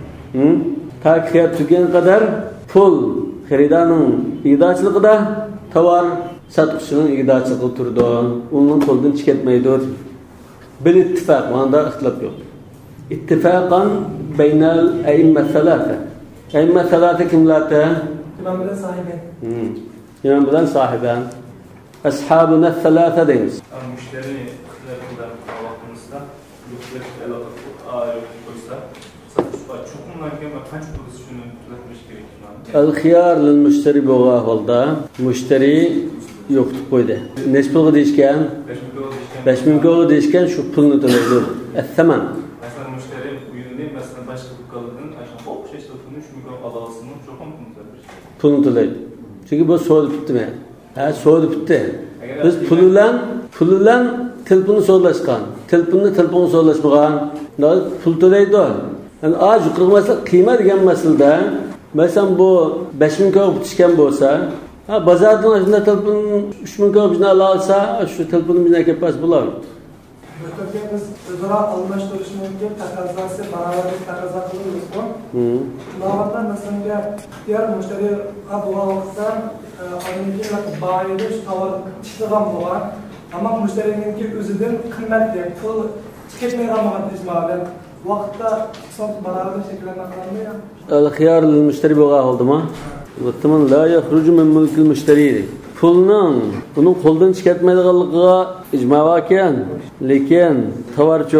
Taqiqat tugan qadar pul xaridaning ig'dochiligida, tovar satqıçının ig'dochiligi turdi. Uning qo'ldan chiqarmaydi. Bil ittifoq, bunda ixtilof yo'q. İttifaqan beynel a'imma thalatha. A'imma thalatha kimlarta? İmam bilan sahiben. İmam bilan sahiben. Ashabuna thalatha deymiz. Müşteri kılarından vaqtimizda yo'qlik aloqa qo'ysa, Çoğunlarken kaç pozisyonu tutulmuş gerekiyor? El-xiyar lil-müşteri bo'lgan holda mushtari yo'qitib qo'ydi. Necha pulga deyishgan? 5000 ko'ga deyishgan shu pulni to'laydi. As-saman. Mesela müşteri uyunda mesela başka bir kalıdın aşağı hop şey tutulmuş müşteri alasının çok pulni to'laydi. Chunki bu so'lib bitdimi? Ha, so'lib bitdi. Biz pul bilan telefonni so'zlashgan. Telefonni so'zlashmagan. Pul to'laydi. Yani az yuqirmasa qiyma degan masalada, masalan bu 5000 ko'ga bitishgan bo'lsa, bozordan shunday telefon 3000 ko'ga bizdan olsa, shu telefonni bizdan kepas bo'ladi. Biz o'zaro almashtirish mumkin, taqozosi barobarlik taqozo qilamiz bu. Ulardan masalan, ixtiyor mushtari bo'lgan vaqtda olingan bayida shu tovar chiqadigan bo'lgan, ammo mushtarininki o'zidan qimmatli pul chiqmaydigan bo'lgan tizimlar vaqtda hisob barobarlik shakllantirilmaydi. El-xiyar lil-mushtari bo'lgan holdami? Vaqtman la yakhruju min mulkil mushtari. Bunun qo'ldan chiqarmaydiganligiga ijmo ekan, lekin tovarchi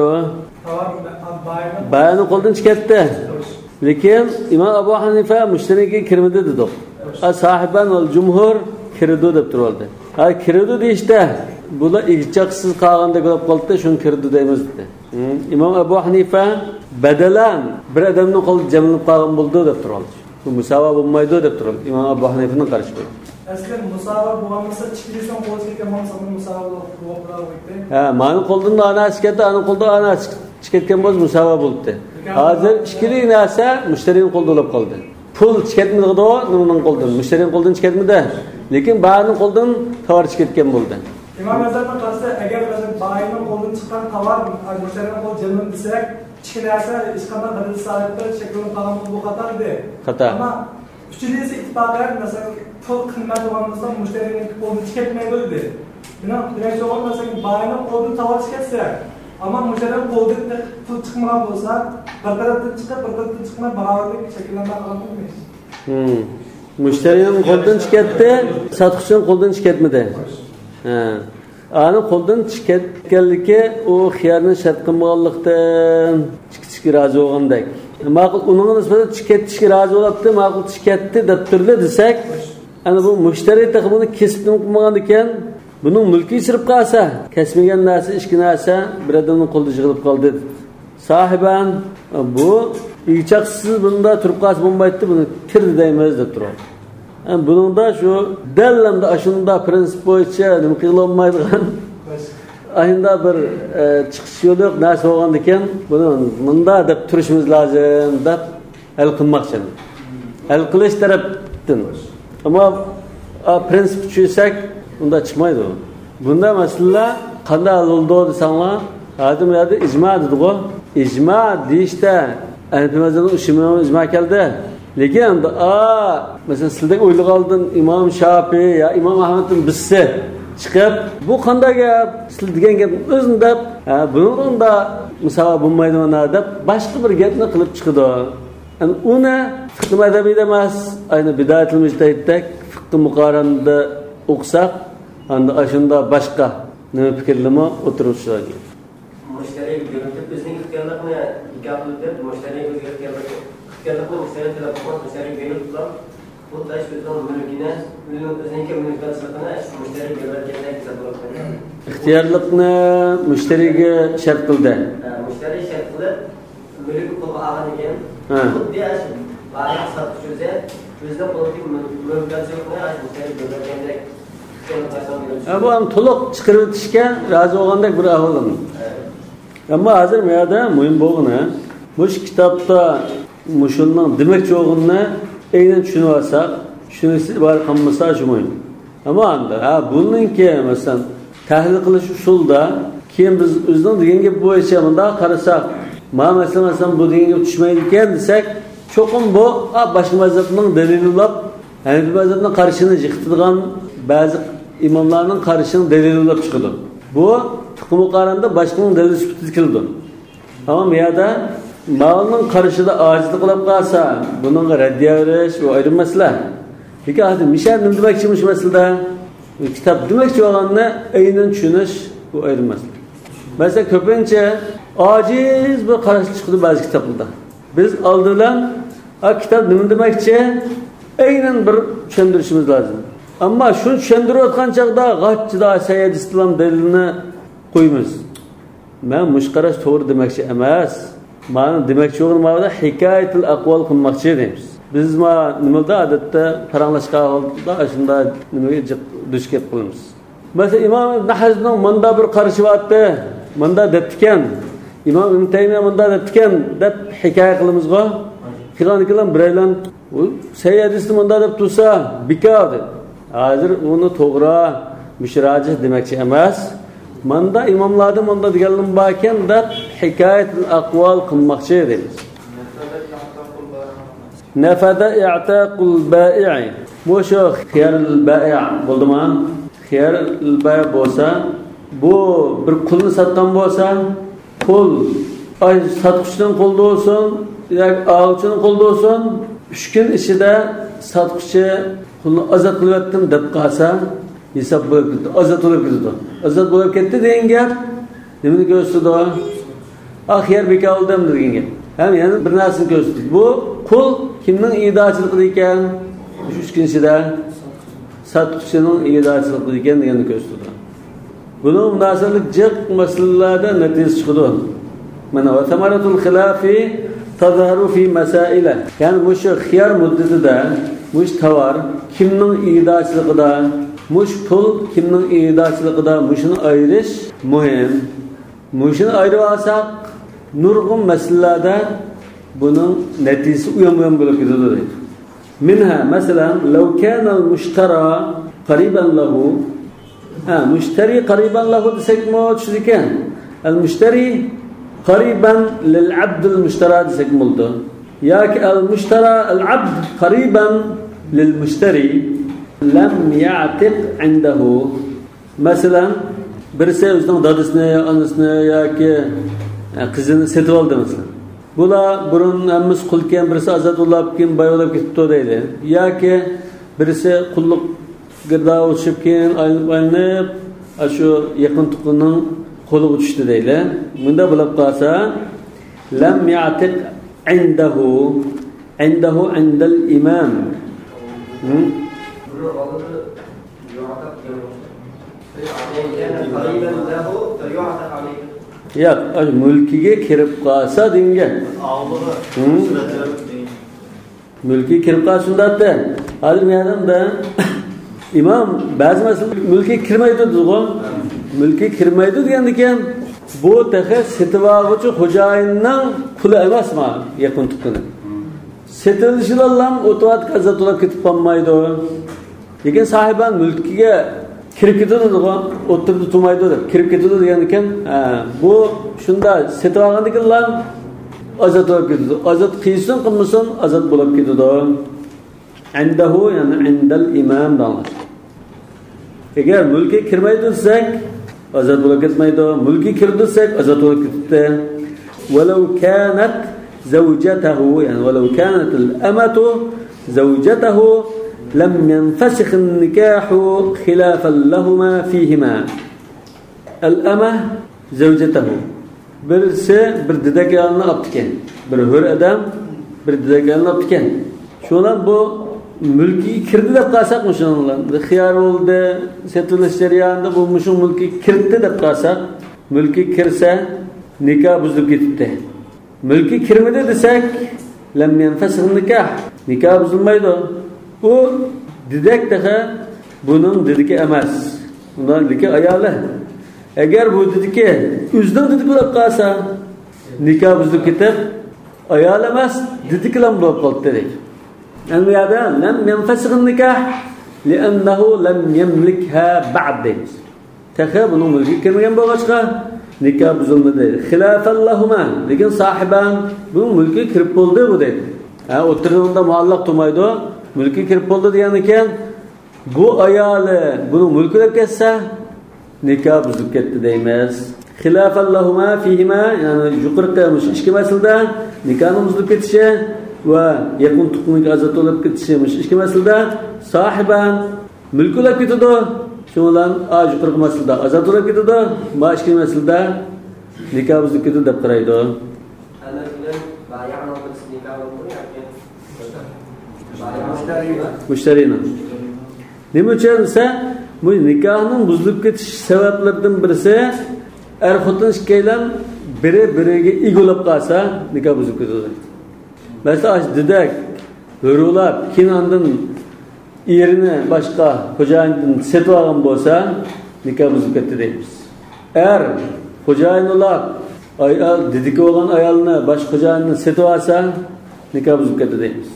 bayani qo'ldan chiqardi. Lekin Imom Abu Hanifa mushtariga kirmadi dedi. Sahiban ol jumhur kirdi deb turoldi. Kirdi deyishda bular ijchoqsiz qolganda bo'lib qoldi, shuni kirdi deymiz dedi. Imom Abu Hanifa badalan bir odamning qo'li jamlanib qolgan bo'ldi deb turoldi. Bu musavo bo'lmaydi deb turoldi. Imom Abu Hanifaning qarashi. Aslında musava bo'lmasa chiqishdan qo'lga kelgan musava bo'lib ha, mani qo'ldan ana chiqadi, ana qo'ldan ana chiqayotgan bo'lsa musava bo'ldi. Hozir ikkili narsa mushtarining qo'lida bo'lib qoldi. Pul chiqatmadi, uning qo'ldan, mushtarining qo'ldan chiqatmadi, lekin ba'ning qo'ldan tovar chiqayotgan bo'ldi. Imom Azamning qarasa, agar ba'ning qo'ldan chiqqan tovar mushtarining qo'l jamlan desak, chiqinasa hech qanday bir soatda shakllanib qolgan bu xatarda. Xatar. Ammo uchinchisi ittifoqlar masalan pul qimmat bo'lmasa mushtarining qo'lini chiqarmaydi dedi. Buni direkt olmasa bayni qo'lini tovar chiqarsa, ammo mushtarining qo'lida pul chiqmagan bo'lsa, bir tarafdan chiqib, bir tarafdan chiqmay barobarlik shakllanma qilmaymiz. Mushtarining qo'ldan chiqardi, sotuvchining qo'ldan chiqarmadi. Ani qo'ldan chiqarganligi u xiyarni shart qilmaganlikdan chiqishga rozi bo'lgandek. Ma'qul uning nisbatan chiqatishga rozi bo'libdi, ma'qul chiqatdi deb turdi desak, ana bu mushtari taqimini kesib qilmagan ekan, buning mulki sirib qolsa, kesmagan narsa, ishki narsa bir odamning qo'lida yig'ilib qoldi. Sahiban bu ijchoqsiz bunda turib qolsa bo'lmaydi, buni kirdi deymiz deb turadi. Buningda shu dallamda ashunda prinsip bo'yicha nima qilolmaydigan ayında bir chiqish yo'li yo'q narsa bo'lgan ekan, buni bunda deb turishimiz lozim deb hal qilmoqchi. Hal qilish tarafdan. Ammo prinsip tushsak, unda chiqmaydi. Bunda masala qanday bo'ldi desanglar, hozir yerda ijmo dedi-ku. Ijmo deyishda Anfimazning ushimi ijmo keldi. Lekin mesela sizden o'ylab oldin Imom Shafiy ya Imom Ahmadning bizsi chiqib, bu qanday gap? Siz degan gap o'zini deb, buningda musavo bo'lmaydi mana deb boshqa bir gapni qilib chiqdi. Yani uni fiqh mazhabida emas, ayni bidatul mujtahiddak fiqh muqoranida o'qisak, anda ashunda boshqa nima fikrlama o'tirishlar. Mushtari yo'rtib bizning ixtiyorlarni gapirib deb, mushtari o'ziga ixtiyorlarni mushtari talab qilib, mushtari yo'rtib bu da şu zaman mülkine, özellikle mülkten satına müşteri görürken güzel olur. İhtiyarlıkını müşteriye şart kıldı. Müşteri şart kıldı, mülkü kolu ağan iken, bu diye bayağı satışıyorsa, bizde politik mülkten satına müşteri görürken de bu ham to'liq chiqarib o'tishga rozi bo'lgandek bir ahvolim. Ammo hozir bu yerda muhim bo'lgani, bu kitobda mushunning demakchi o'g'ini aynan tushunib olsak, shunisi bor qilmasa shu muhim. Ammo buningki masalan tahlil qilish usulda keyin biz o'zining degan gap bo'yicha bunda qarasak, masalan bu degan gap tushmaydi ekan desak, cho'qim bu boshqa mazhabning dalililab, Hanifi mazhabning qarshini yiqitadigan ba'zi imomlarning qarshini dalililab chiqadi. Bu fiqh muqoranda boshqaning dalili sifatida keldi. Ammo bu yerda ma'lumning qarshida ojizlik qilib qolsa, buning raddiya berish va ayrim masala. Lekin hozir mishar nima demoqchimiz masalada? Kitob demoqchi bo'lganni aynan tushunish bu ayrim masala. Masalan, ko'pincha ojiz bir qarash chiqdi ba'zi kitoblarda. Biz aldılan kitap nima demakchi? Aynan bir tushuntirishimiz lozim. Ammo shuni tushuntirayotgan chaqda g'achchida Sayyid Islom dalilini qo'ymiz. Men mushqarash to'g'ri demakchi emas. Ma'ni demakchi o'g'rimada hikoyatul aqwal qilmoqchi deymiz. Biz nimada odatda paranglashga holda shunda nimaga duch kelib qolamiz. Masalan, Imom Ibn Hazmning manda bir qarashyapti, manda debdikan. Imom Ibn Taymiya manda debdikan deb hikoya qilamizga. Qilganikilar biraylan Sayyid Islom manda deb tursa, bekor deb. Hozir uni to'g'ri mushrajih demakchi emas. Manda imomlarning manda deganlar bor ekan deb hikoyatul aqwal qilmoqchi deymiz. Nafada i'taqul ba'i. Bu shu xiyarul ba'i bo'ldimi? Xiyarul ba'i bo'lsa, bu bir qulni sotgan bo'lsa, qul ay sotuvchining qo'lida bo'lsin, yoki oluvchining qo'lida bo'lsin, 3 kun ichida sotuvchi qulni ozod qilyaptim deb qolsa, hisob bo'lib ketdi, ozod bo'lib ketdi. Ozod bo'lib ketdi degan gap nimani ko'rsatadi? Xiyar bekor oldim degan gap. Ham yana bir narsani ko'rsatdi. Bu qul kimning iydachiligi ekan? 3 kun ichida sotuvchining iydachiligi ekan deganni ko'rsatdi. Buni munosabatli jiq masalalarda natija chiqadi. Mana va tamaratul xilafi tazharu fi masaila. Ya'ni bu shu xiyar muddatida mush tovar kimning iydachligida, mush pul kimning iydachligida mushuni ayirish muhim. Mushuni ayirib olsak, nurg'un masalalarda buning natijasi uyam bo'lib ketadi. Minha masalan, law kana al-mushtara qariban lahu mushtari qariban lahu desakmi tushdikan. Al-mushtari qariban lil-abd al-mushtara desak bo'ldi. Yoki al-mushtara al-abd qariban lil-mushtari lam ya'tiq indahu. Masalan, birisi o'zining dadasini, onasini yoki qizini sotib oldi masalan. Bular burun hammasi qulkan, birisi ozod bo'lib keyin boyolab ketdi deydi. Yoki birisi qulluq girda o'tishib keyin aylanib, shu yaqin tuqqanning qo'liga tushdi deydi. Bunda bo'lib qolsa, lam ya'tiq indahu indal imam. Yo'q, mulkiga kirib qolsa dinga. Mulkiga kirib qolsa shundaqda. Hozir menimda imom ba'zi masalalar mulkiga kirmaydi deydi. Mulkiga kirmaydi degan ekan, bu taxi setibog'chi xo'jayinning puli emasmi, yaqin tuqqani. Setilishlar o'tvat qazatulab ketib qolmaydi. Lekin sohiban mulkiga kirib ketadi, o'tirib turmaydi deb kirib ketadi degan ekan, bu shunda setib olgandikilar ozod bo'lib ketadi. Ozod qilsin, qilmasin ozod bo'lib ketadi. Indahu ya'ni indal imam da'vat. Agar mulkga kirmaydi desak, ozod bo'lib ketmaydi. Mulkga kirdi desak, ozod bo'lib ketdi. Walau kanat zawjatahu, ya'ni walau kanat al-amatu zawjatahu lam yanfasikh an-nikahu khilafan lahumā fīhimā. Al-amah zawjatahu. Birisi bir didakalni olibdikan. Bir hur odam bir didakalni olibdikan. Shundan bu mulkiga kirdi deb qolsak, shundan xiyar bo'ldi, setilish jarayonida bu mushu mulkiga kirdi deb qolsak, mulkiga kirsa nikoh buzilib ketibdi. Mulkiga kirmadi desak, lam yanfasikh an-nikah. Nikoh buzilmaydi. Bu didak daha bunun didiki emas. Bundan didiki ayoli. Agar bu didiki o'zining didiki bo'lib qolsa, nikoh buzilib ketib, ayol emas, didiklar bo'lib qoldi dedik. Yani bu yerda lam yanfasikh an-nikah li'annahu lam yamlikha ba'd deymiz. Taxa buning mulkiga kirmagan bo'lg'achqa nikoh buzilmadi. Xilafan lahumā. Lekin sohiban bu mulkiga kirib bo'ldi bu deydi. O'tirganda muallaq turmaydi. Mulkiga kirib bo'ldi degan ekan, bu ayoli buni mulklab ketsa, nikoh buzilib ketdi deymiz. Xilafan lahumā fīhimā, ya'ni yuqorida ikki masalada nikohning buzilib ketishi va yaqin tuqqanlik ozod bo'lib ketishi ikki masalada sohiban mulklab ketadi. Shundan yuqorgi masalada ozod bo'lib ketadi, va ikki masalada nikoh buzilib ketdi deb qaraydi. Ana bilan bay'an Müşterinin. Nima uchun esa bu nikohning buzilib ketish sabablaridan birisi xotin ikkalan biri-biriga egilib qolsa nikoh buzilib ketadi. Masalan, didak hurulab kinondan erini boshqa xo'jayindan setib olgan bo'lsa, nikoh buzilib ketdi deymiz. Xo'jayin olab ayol didiki bo'lgan ayolni boshqa xo'jayinni setib olsa, nikoh buzilib ketdi deymiz.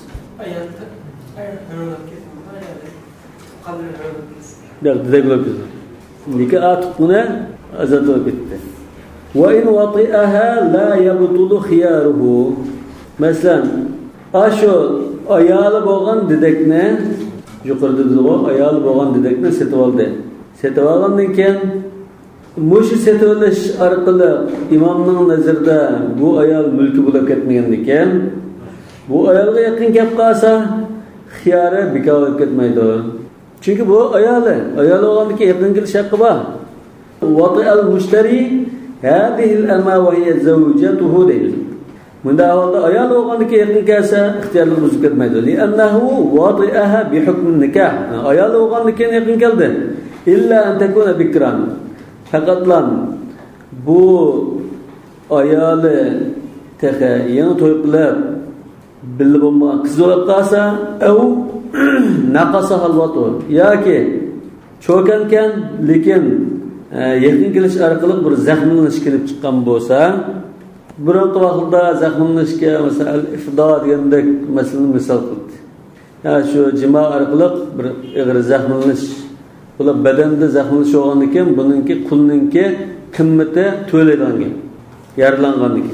Nikah atuqni azat bo'lib ketdi. Va in wati'aha la yabtulu khiyaruhu. Masalan, ashu ayoli bo'lgan didakni yuqorida dedi, ayoli bo'lgan didakni setib oldi. Setib olgandan keyin mush setib olish orqali imomning nazarida bu ayol mulki bo'lib ketmagandan keyin bu ayolga yaqin kelib qolsa, xiyari bekor bo'lib ketmaydi. Çünkü bu ayoli olgandaki yaqin kelish haqqi bor. Wati'al mushtari hadhihi al-ama wa hiya zawjatuhu deydi. Bunda holda ayol olgandaki yaqin kelsa, ixtiyorlik buzib ketmaydi. Li'annahu wati'aha bi hukm nikah. Ayol olgandaki yaqin keldi. İlla an takuna bikran. Faqatlan bu ayoli tehe yana to'yib bilib bo'lmagan qiz bo'lib qolsa, naqasa halvatu yoki cho'kankan lekin yaqin kelish orqali bir zaxmlanish kelib chiqqan bo'lsa, biroq vaqtda zaxmlanishga masalan ifdo degandek masalani misol qildi. Yani shu jimo orqali bir ig'ir zaxmlanish, bular badanda zaxmlanish bo'lgandan keyin buningki qulninki qimmati to'laydigan, yaralangandan keyin.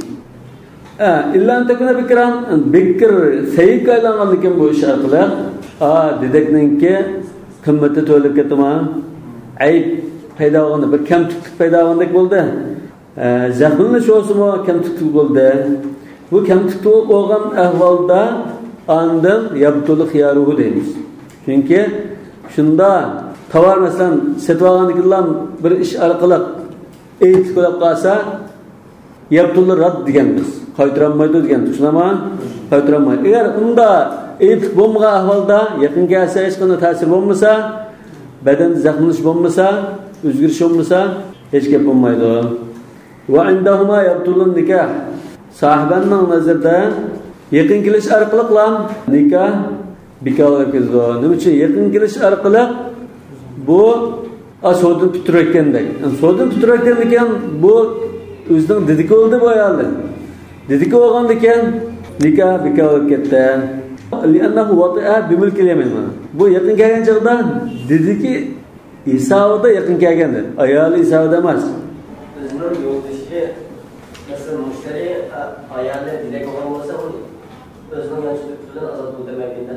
İllan takuna bikran bikr sayib aylangandan keyin bu ish orqali dedekninki qimmati to'lib ketdimi? Ayb paydo bo'lganda bir kamtuklik paydo bo'lgandek bo'ldi. Zaxmlanish bo'lsa-mu kamtuklik bo'ldi. Bu kamtuklik bo'lgan ahvolda andan yabtul xiyaruhu deymiz. Chunki shunda tovar masalan setib olgandan bir ish orqali aytib qo'yib qolsa, yabtul rad deganmiz. Qaytaranmaydi degan tushunama? Qaytaranmaydi. Agar unda aytib bo'lmagan ahvolda yaqin kelsa, hech qanday ta'sir bo'lmasa, badan zaxmlanish bo'lmasa, o'zgarish bo'lmasa, hech gap bo'lmaydi. Va indahuma yabtulun nikah. Sahibaning nazarida yaqin kelish orqali nikah bekor bo'ladi. Nima uchun yaqin kelish orqali bu asodin tutirayotgandek. Asodin tutirayotgandan keyin bu o'zining didiki bo'ldi bu ayollar. Didiki bo'lgandan keyin nikah bekor bo'lib ketdi. Li'annahu wati'a bi mulki al-yamin. Bu yaqin kelgan chog'da didiki hisobida yaqin kelgandir. Ayoli hisobida emas. Bizning yo'ldoshi masalan mushtari ayoli didak bo'lgan bo'lsa, o'zining yanchilikdan ozod bo'ldirmaydi.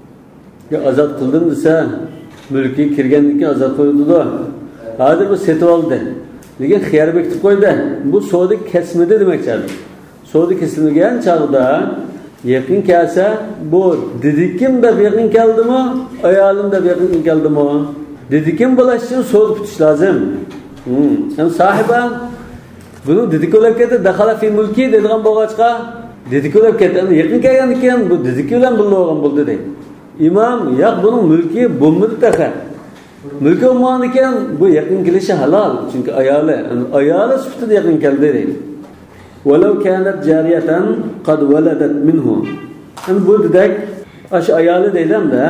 Ya ozod qildim desa, mulki kirgandan keyin ozod qo'ydi-da. Hozir bu setib oldi. Lekin xiyar bekitib qo'ydi. Bu savdo kesmidi demakdir. Savdo kesilgan chog'da yaqin kelsa, bu didikim deb yaqin keldimi, ayolim deb yaqin keldimi? Didikim bo'lish uchun savdo bitish lozim. Ham sohiba buni didik bo'lib ketdi, dakhala fi mulki dedigan bo'lg'achqa didik bo'lib ketdi. Yaqin kelgandan keyin bu didik bilan bo'lgan bo'ldi deydi. İmam yo'q, buning mulki bo'lmadi taqa. Mulki bo'lmagan ekan, bu yaqin kelishi halol, chunki ayoli sifatida yaqin keldi deydi. Walau kanat jariyatan qad waladat minhu. Endi bu dedak ash ayoli deydimda,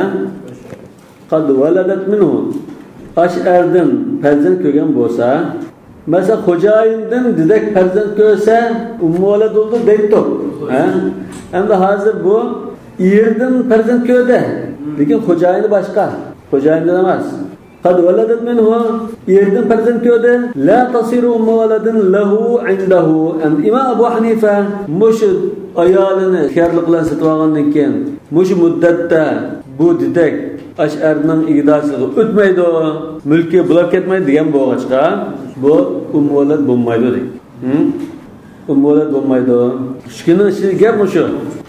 qad waladat minhu. Ash erdan farzand ko'rgan bo'lsa, masalan xo'jayindan dedak farzand ko'rsa, ummolat bo'ldi deydi. Endi hozir bu erdan farzand ko'rdi, lekin xo'jayini boshqa, xo'jayindan emas. Qad waladat minhu, yerdan farzand ko'rdi, la tasiru mawladin lahu indahu. Imom Abu Hanifa mush ayolini xiyarlik bilan setib olgandan keyin mush muddatda bu dedak ash'arning igdasiga o'tmaydi, mulki bo'lib ketmaydi degan bo'lg'achqa, bu ummolat bo'lmaydi deydi. Ummolat bo'lmaydi. Shukini ichida gap shu.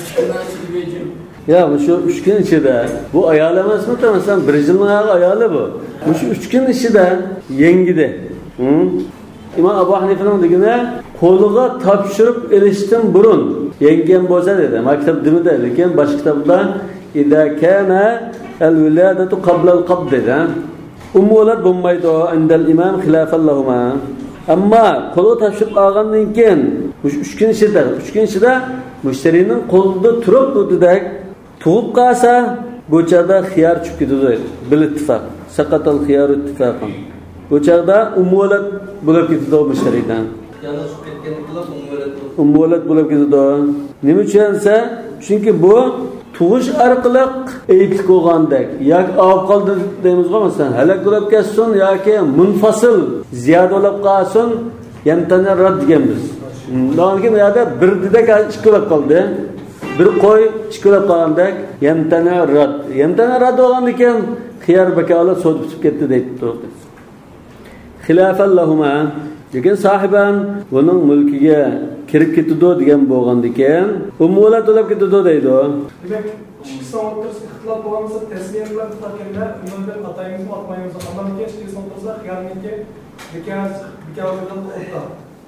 Ya shu 3 kun ichida bu ayol emasmi? Masalan, bir yilning ayoli bu. Shu 3 kun ichida yengidi. İmom Abu Hanifaning degani qo'liga topshirib elishdan burun yengan bo'lsa dedi. Maktab demida, lekin boshqa kitobda إذا كان الولادة قبل القبض أمولد بميدو عند الإمام خلافا لهما أما قلو تفشق آغانين كين مش üçkün şida müşterinin kolunda turup dudek tuğup qalsa bu çağda xiyar çıkıdı bil ittifaq saqatal xiyar ittifaqan bu çağda umulat bulup gidiyor müşteriden Yalnız ketkenlik qilib umulat bulup gidiyor nima uchunsa çünkü bu tug'ish orqali eğitik bo'lgandek yoki olib qoldi deymizmi masalan halak bo'lib ketsin yoki munfasil ziyoda bo'lib qolsin yantana rad deganmiz Danki bu yerda bir didek ikki bo'lib qoldi bir qo'y ikki bo'lib qolgandek yantana rad bo'lgandan keyin xiyar bakalar sud bitib ketdi deydi turdi xilafan lahuma lekin sohiban buning mulkiga kirib ketdi degan bo'lgandan keyin umulat bo'lib ketdi deydi demak ikki son o'rtasida ixtilof bo'lgansa tasmiya bilan tutarkanda undan ataymizni otmaymiz ammo keyin ikki son o'rtasida xiyarniki bikalardan o'rta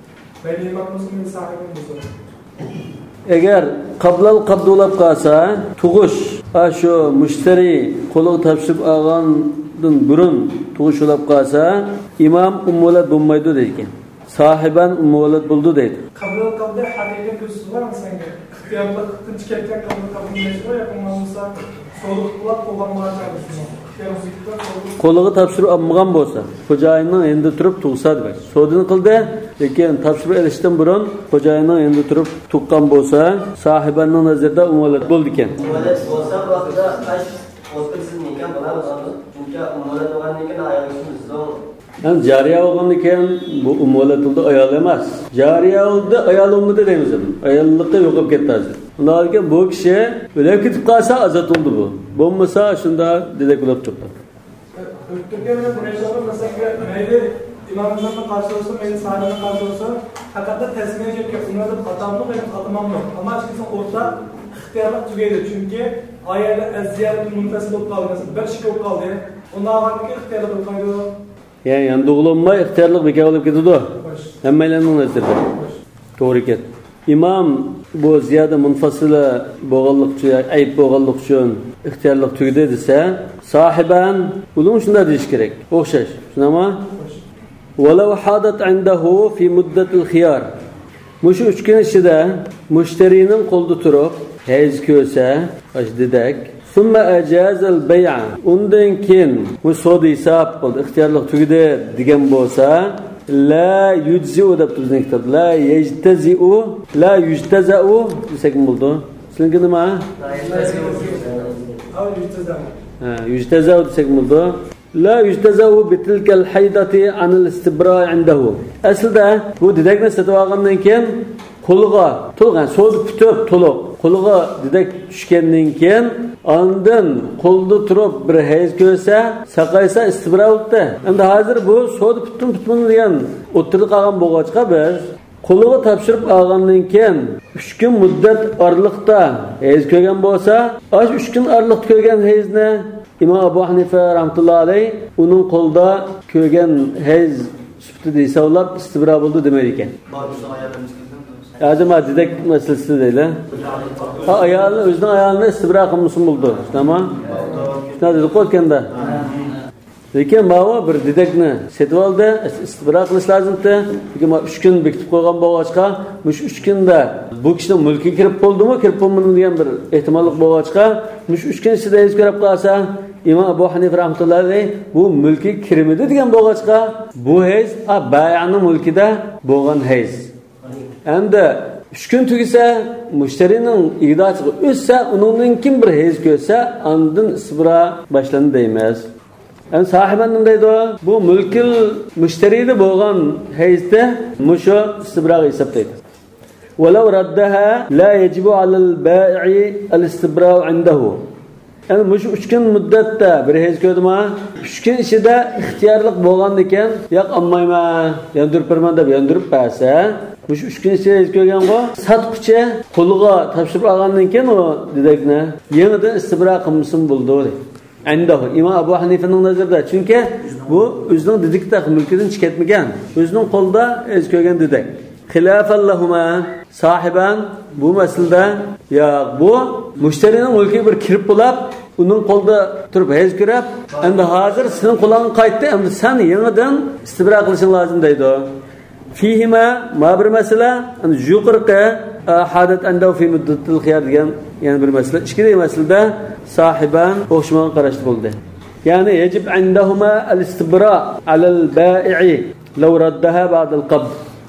Eğer qablal qabdolab qalsa, tug'ish shu mushtari qo'liga topshirib olgandan burun tug'ish bo'lib qalsa, imom umulat bo'lmaydi deydi. Sohiban umulat bo'ldi deydi. Qablal qabda haqiqiy ko'rsatma senga ixtiyorli tinch ketgan qablal nechta yaqinlansa soliq qilib qo'llanmalar qo'liga topshirib olmagan bo'lsa xo'jayinning endi turib tug'sa demak sodini qildi lekin topshirib olishdan burun xo'jayinning endi turib tuqqan bo'lsa sohibaning nazarida umulat bo'ldi ekan umulat bo'lsa vaqtida o'zbekiston ekan bo'lamiz chunki umulat bo'lgandan keyin ayolimiz jariya bo'lgandan keyin bu umulat bo'ldi ayol emas jariya bo'ldi ayol bo'lmadi deymiz ayollikda yo'qolib ketdi Ularga bu kishi o'lib ketib qolsa azat bo'ldi bu. Bo'lmasa shunda dedek bo'lib turibdi. Turkiyada murojatlar masalan mayli imomlarning qarshi bo'lsa, mayli sahibning qarshi bo'lsa, faqatda tasmiya yo'q, ularni atamni qo'yib atamammi. Ammo aslida o'rta ixtiyorlik tugaydi, chunki oyatda aziyat munfasil bo'lib qoldi, bir kishi bo'lib qoldi. Undan avvalgi ixtiyorlik bo'lib qoldi. Yani doğulanma ixtiyorlik bekor bo'lib ketdi. Hammalarning nazarida. To'g'ri ket. İmam bu ziyada munfasila bo'lganlik uchun, ayb bo'lganlik uchun ixtiyorlik tugdi desa, sohiban bunun shunda deyish kerak. O'xshash. Shunami? Walau hadat indahu fi muddatil khiyar. Mushu 3 kun ichida mushtarining qo'lda turib, hayz ko'rsa, dedak, thumma ajazal bay'a. Undan keyin bu sodi hisob qildi, ixtiyorlik tugdi degan bo'lsa, la yujzi'u deb bizning kitob la yajtazi'u la yujtaza'u desak bo'ldi. Sizga nima? Yujtaza'u desak bo'ldi. La yujtaza'u bitilkal haydati anil istibra' indahu. Aslida bu dedakni sotib olgandan keyin qo'liga to'lgan so'zi tutib to'liq qo'liga dedak tushgandan keyin ondan qo'lda turib bir hayz ko'rsa saqaysa istibra bo'ldi. Endi hozir bu so'zi tutun degan o'tirib qolgan bo'lg'achqa biz qo'liga topshirib olgandan keyin 3 kun muddat oraliqda hayz ko'rgan bo'lsa, osh 3 kun oraliqda ko'rgan hayzni İmam Abu Hanife rahmetullahi alayh uning qo'lda ko'rgan hayz sifatida hisoblab istibra bo'ldi demaydi ekan. Azama dedek meselesi deydi. Ayağını özünün ayağını istibra qilmoqchi bo'ldi. Tamam? Shuna dedi qo'ykanda. Lekin mava bir dedekni setib oldi, istibra qilish lozimdi. Lekin 3 kun bekitib qo'ygan bo'lg'achqa, mush 3 kunda bu kishining mulkiga kirib qoldimi, kirib bo'lmadi degan bir ehtimollik bo'lg'achqa, mush 3 kun ichida hech ko'rib qolsa, İmam Abu Hanife rahmetullahi alayh bu mulki kirmidi degan bo'lg'achqa, bu hayz bay'ning mulkida bo'lgan hayz. Endi 3 kun tugisa, mushtarining igdochiga o'ssa, uningdan kim bir hayz ko'rsa, ondan istibra boshlandi deymiz. En sahiben deydi, bu mulkil müşteride bo'lgan hayzda musho istibraga hisoblaydi. Walau raddaha la yajibu 'ala al-ba'i al-istibra' 'indahu. Yani mush 3 kun muddatda bir hayz ko'rdimi? 3 kun ichida ixtiyorlik bo'lgan ekan, yo'q olmayman, yondirib berman deb yondirib bersa, mush 3 kun ichida hayz ko'rgan-ku, sotquchi qo'liga topshirib olgandan keyin u dedakni yangidan istibra qilmoqchi bo'ldi. Andahu İmam Abu Hanife'nin nazarida, çünkü bu o'zining dedikda mulkidan chiqib ketmagan, o'zining qo'lda ez ko'rgan dedak. خلافا لهما sahiben bu meselede ya bu müşterinin mülkü bir kirip bulap onun kolda turib hez kirip endi hazır senin kulağın qaytdı endi sen yeniden istibra qilishing lazım deydi. Fihima ma bir mesele endi yuqorqi hadat anda fi muddatil xiyar degan yana bir mesele. İkkinchi meselede sahiben o'xshagan qarashli bo'ldi. Yani yecib indahuma al-istibra alal-ba'i law raddaha ba'da al-qabd.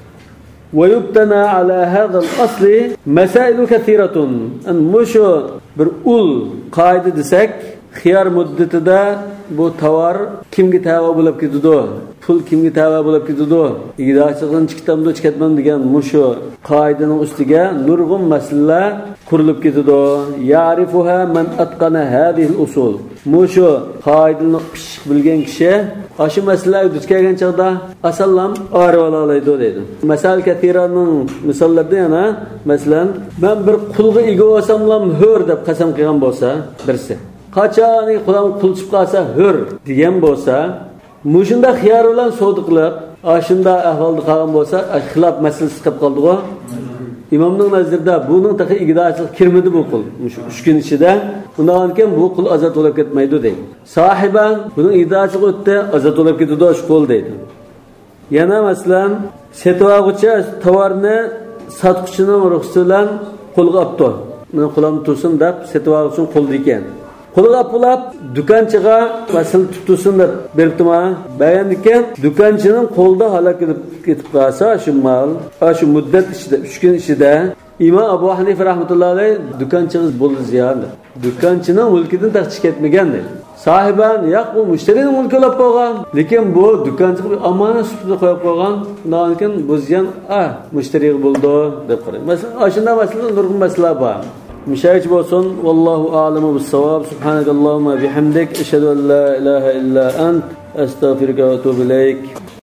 ويبتنى على هذا الأصل مسائل كثيرة أن مشو برؤل قاعدة دسك خيار مدة دا bu tovar kimga tava bo'lib ketadi, pul kimga tava bo'lib ketadi, idochidan chiqtamda chiqatman degan mushu qoidaning ustiga nurg'un masalalar qurilib ketadi. Ya'rifuha man atqana hadhihi al-usul. Mushu qoidani pishiq bilgan kishi aşı masalaga duch kelgan chaqda asallam o'rib olaydi deydi. Masal kathiraning misollarida yana masalan men bir qulga ega bo'lsamlam hur deb qasam qilgan bo'lsa birisi qachon qulam qulchib qolsa hur degan bo'lsa mushunda xiyar bilan savdo qilib ashunda ahvolda qolgan bo'lsa xilof masalasi chiqib qoldi-ku. İmamning nazarida buning taqiy igdochilik kirmadi bu qul. Uch kun ichida undan keyin bu qul ozod bo'lib ketmaydi deydi. Sohiban buning igdochilik o'tdi, ozod bo'lib ketadi shu qul deydi. Yana masalan setuvag'uchi tovarni sotuvchining ruxsati bilan qo'lga olibdi. Men qulam tursin deb setuvag'uchini qo'lda ekan. Qo'lga olib dukanchiga masal tutsin deb beribdimi? Bayandikan dukanchining qo'lda halok ketib qolsa shu mal, shu muddat ichida 3 kun ichida İmam Abu Hanifa rahmetullah alayh dukanchining bo'ldi ziyon. Dukanchining mulkidan taqchib ketmagan dedi. Sahiban yo'q bu mushtarining mulki olib qo'ygan, lekin bu dukanchiga amonat sifatida qo'yib qo'ygan. Undan keyin bu ziyon mushtariga bo'ldi deb qarang. Masalan, shunda masalan nurg'un masalalar bor. مشاهد بوصن والله أعلم بالصواب سبحانك اللهم بحمدك أشهد أن لا إله إلا أنت أستغفرك وأتوب إليك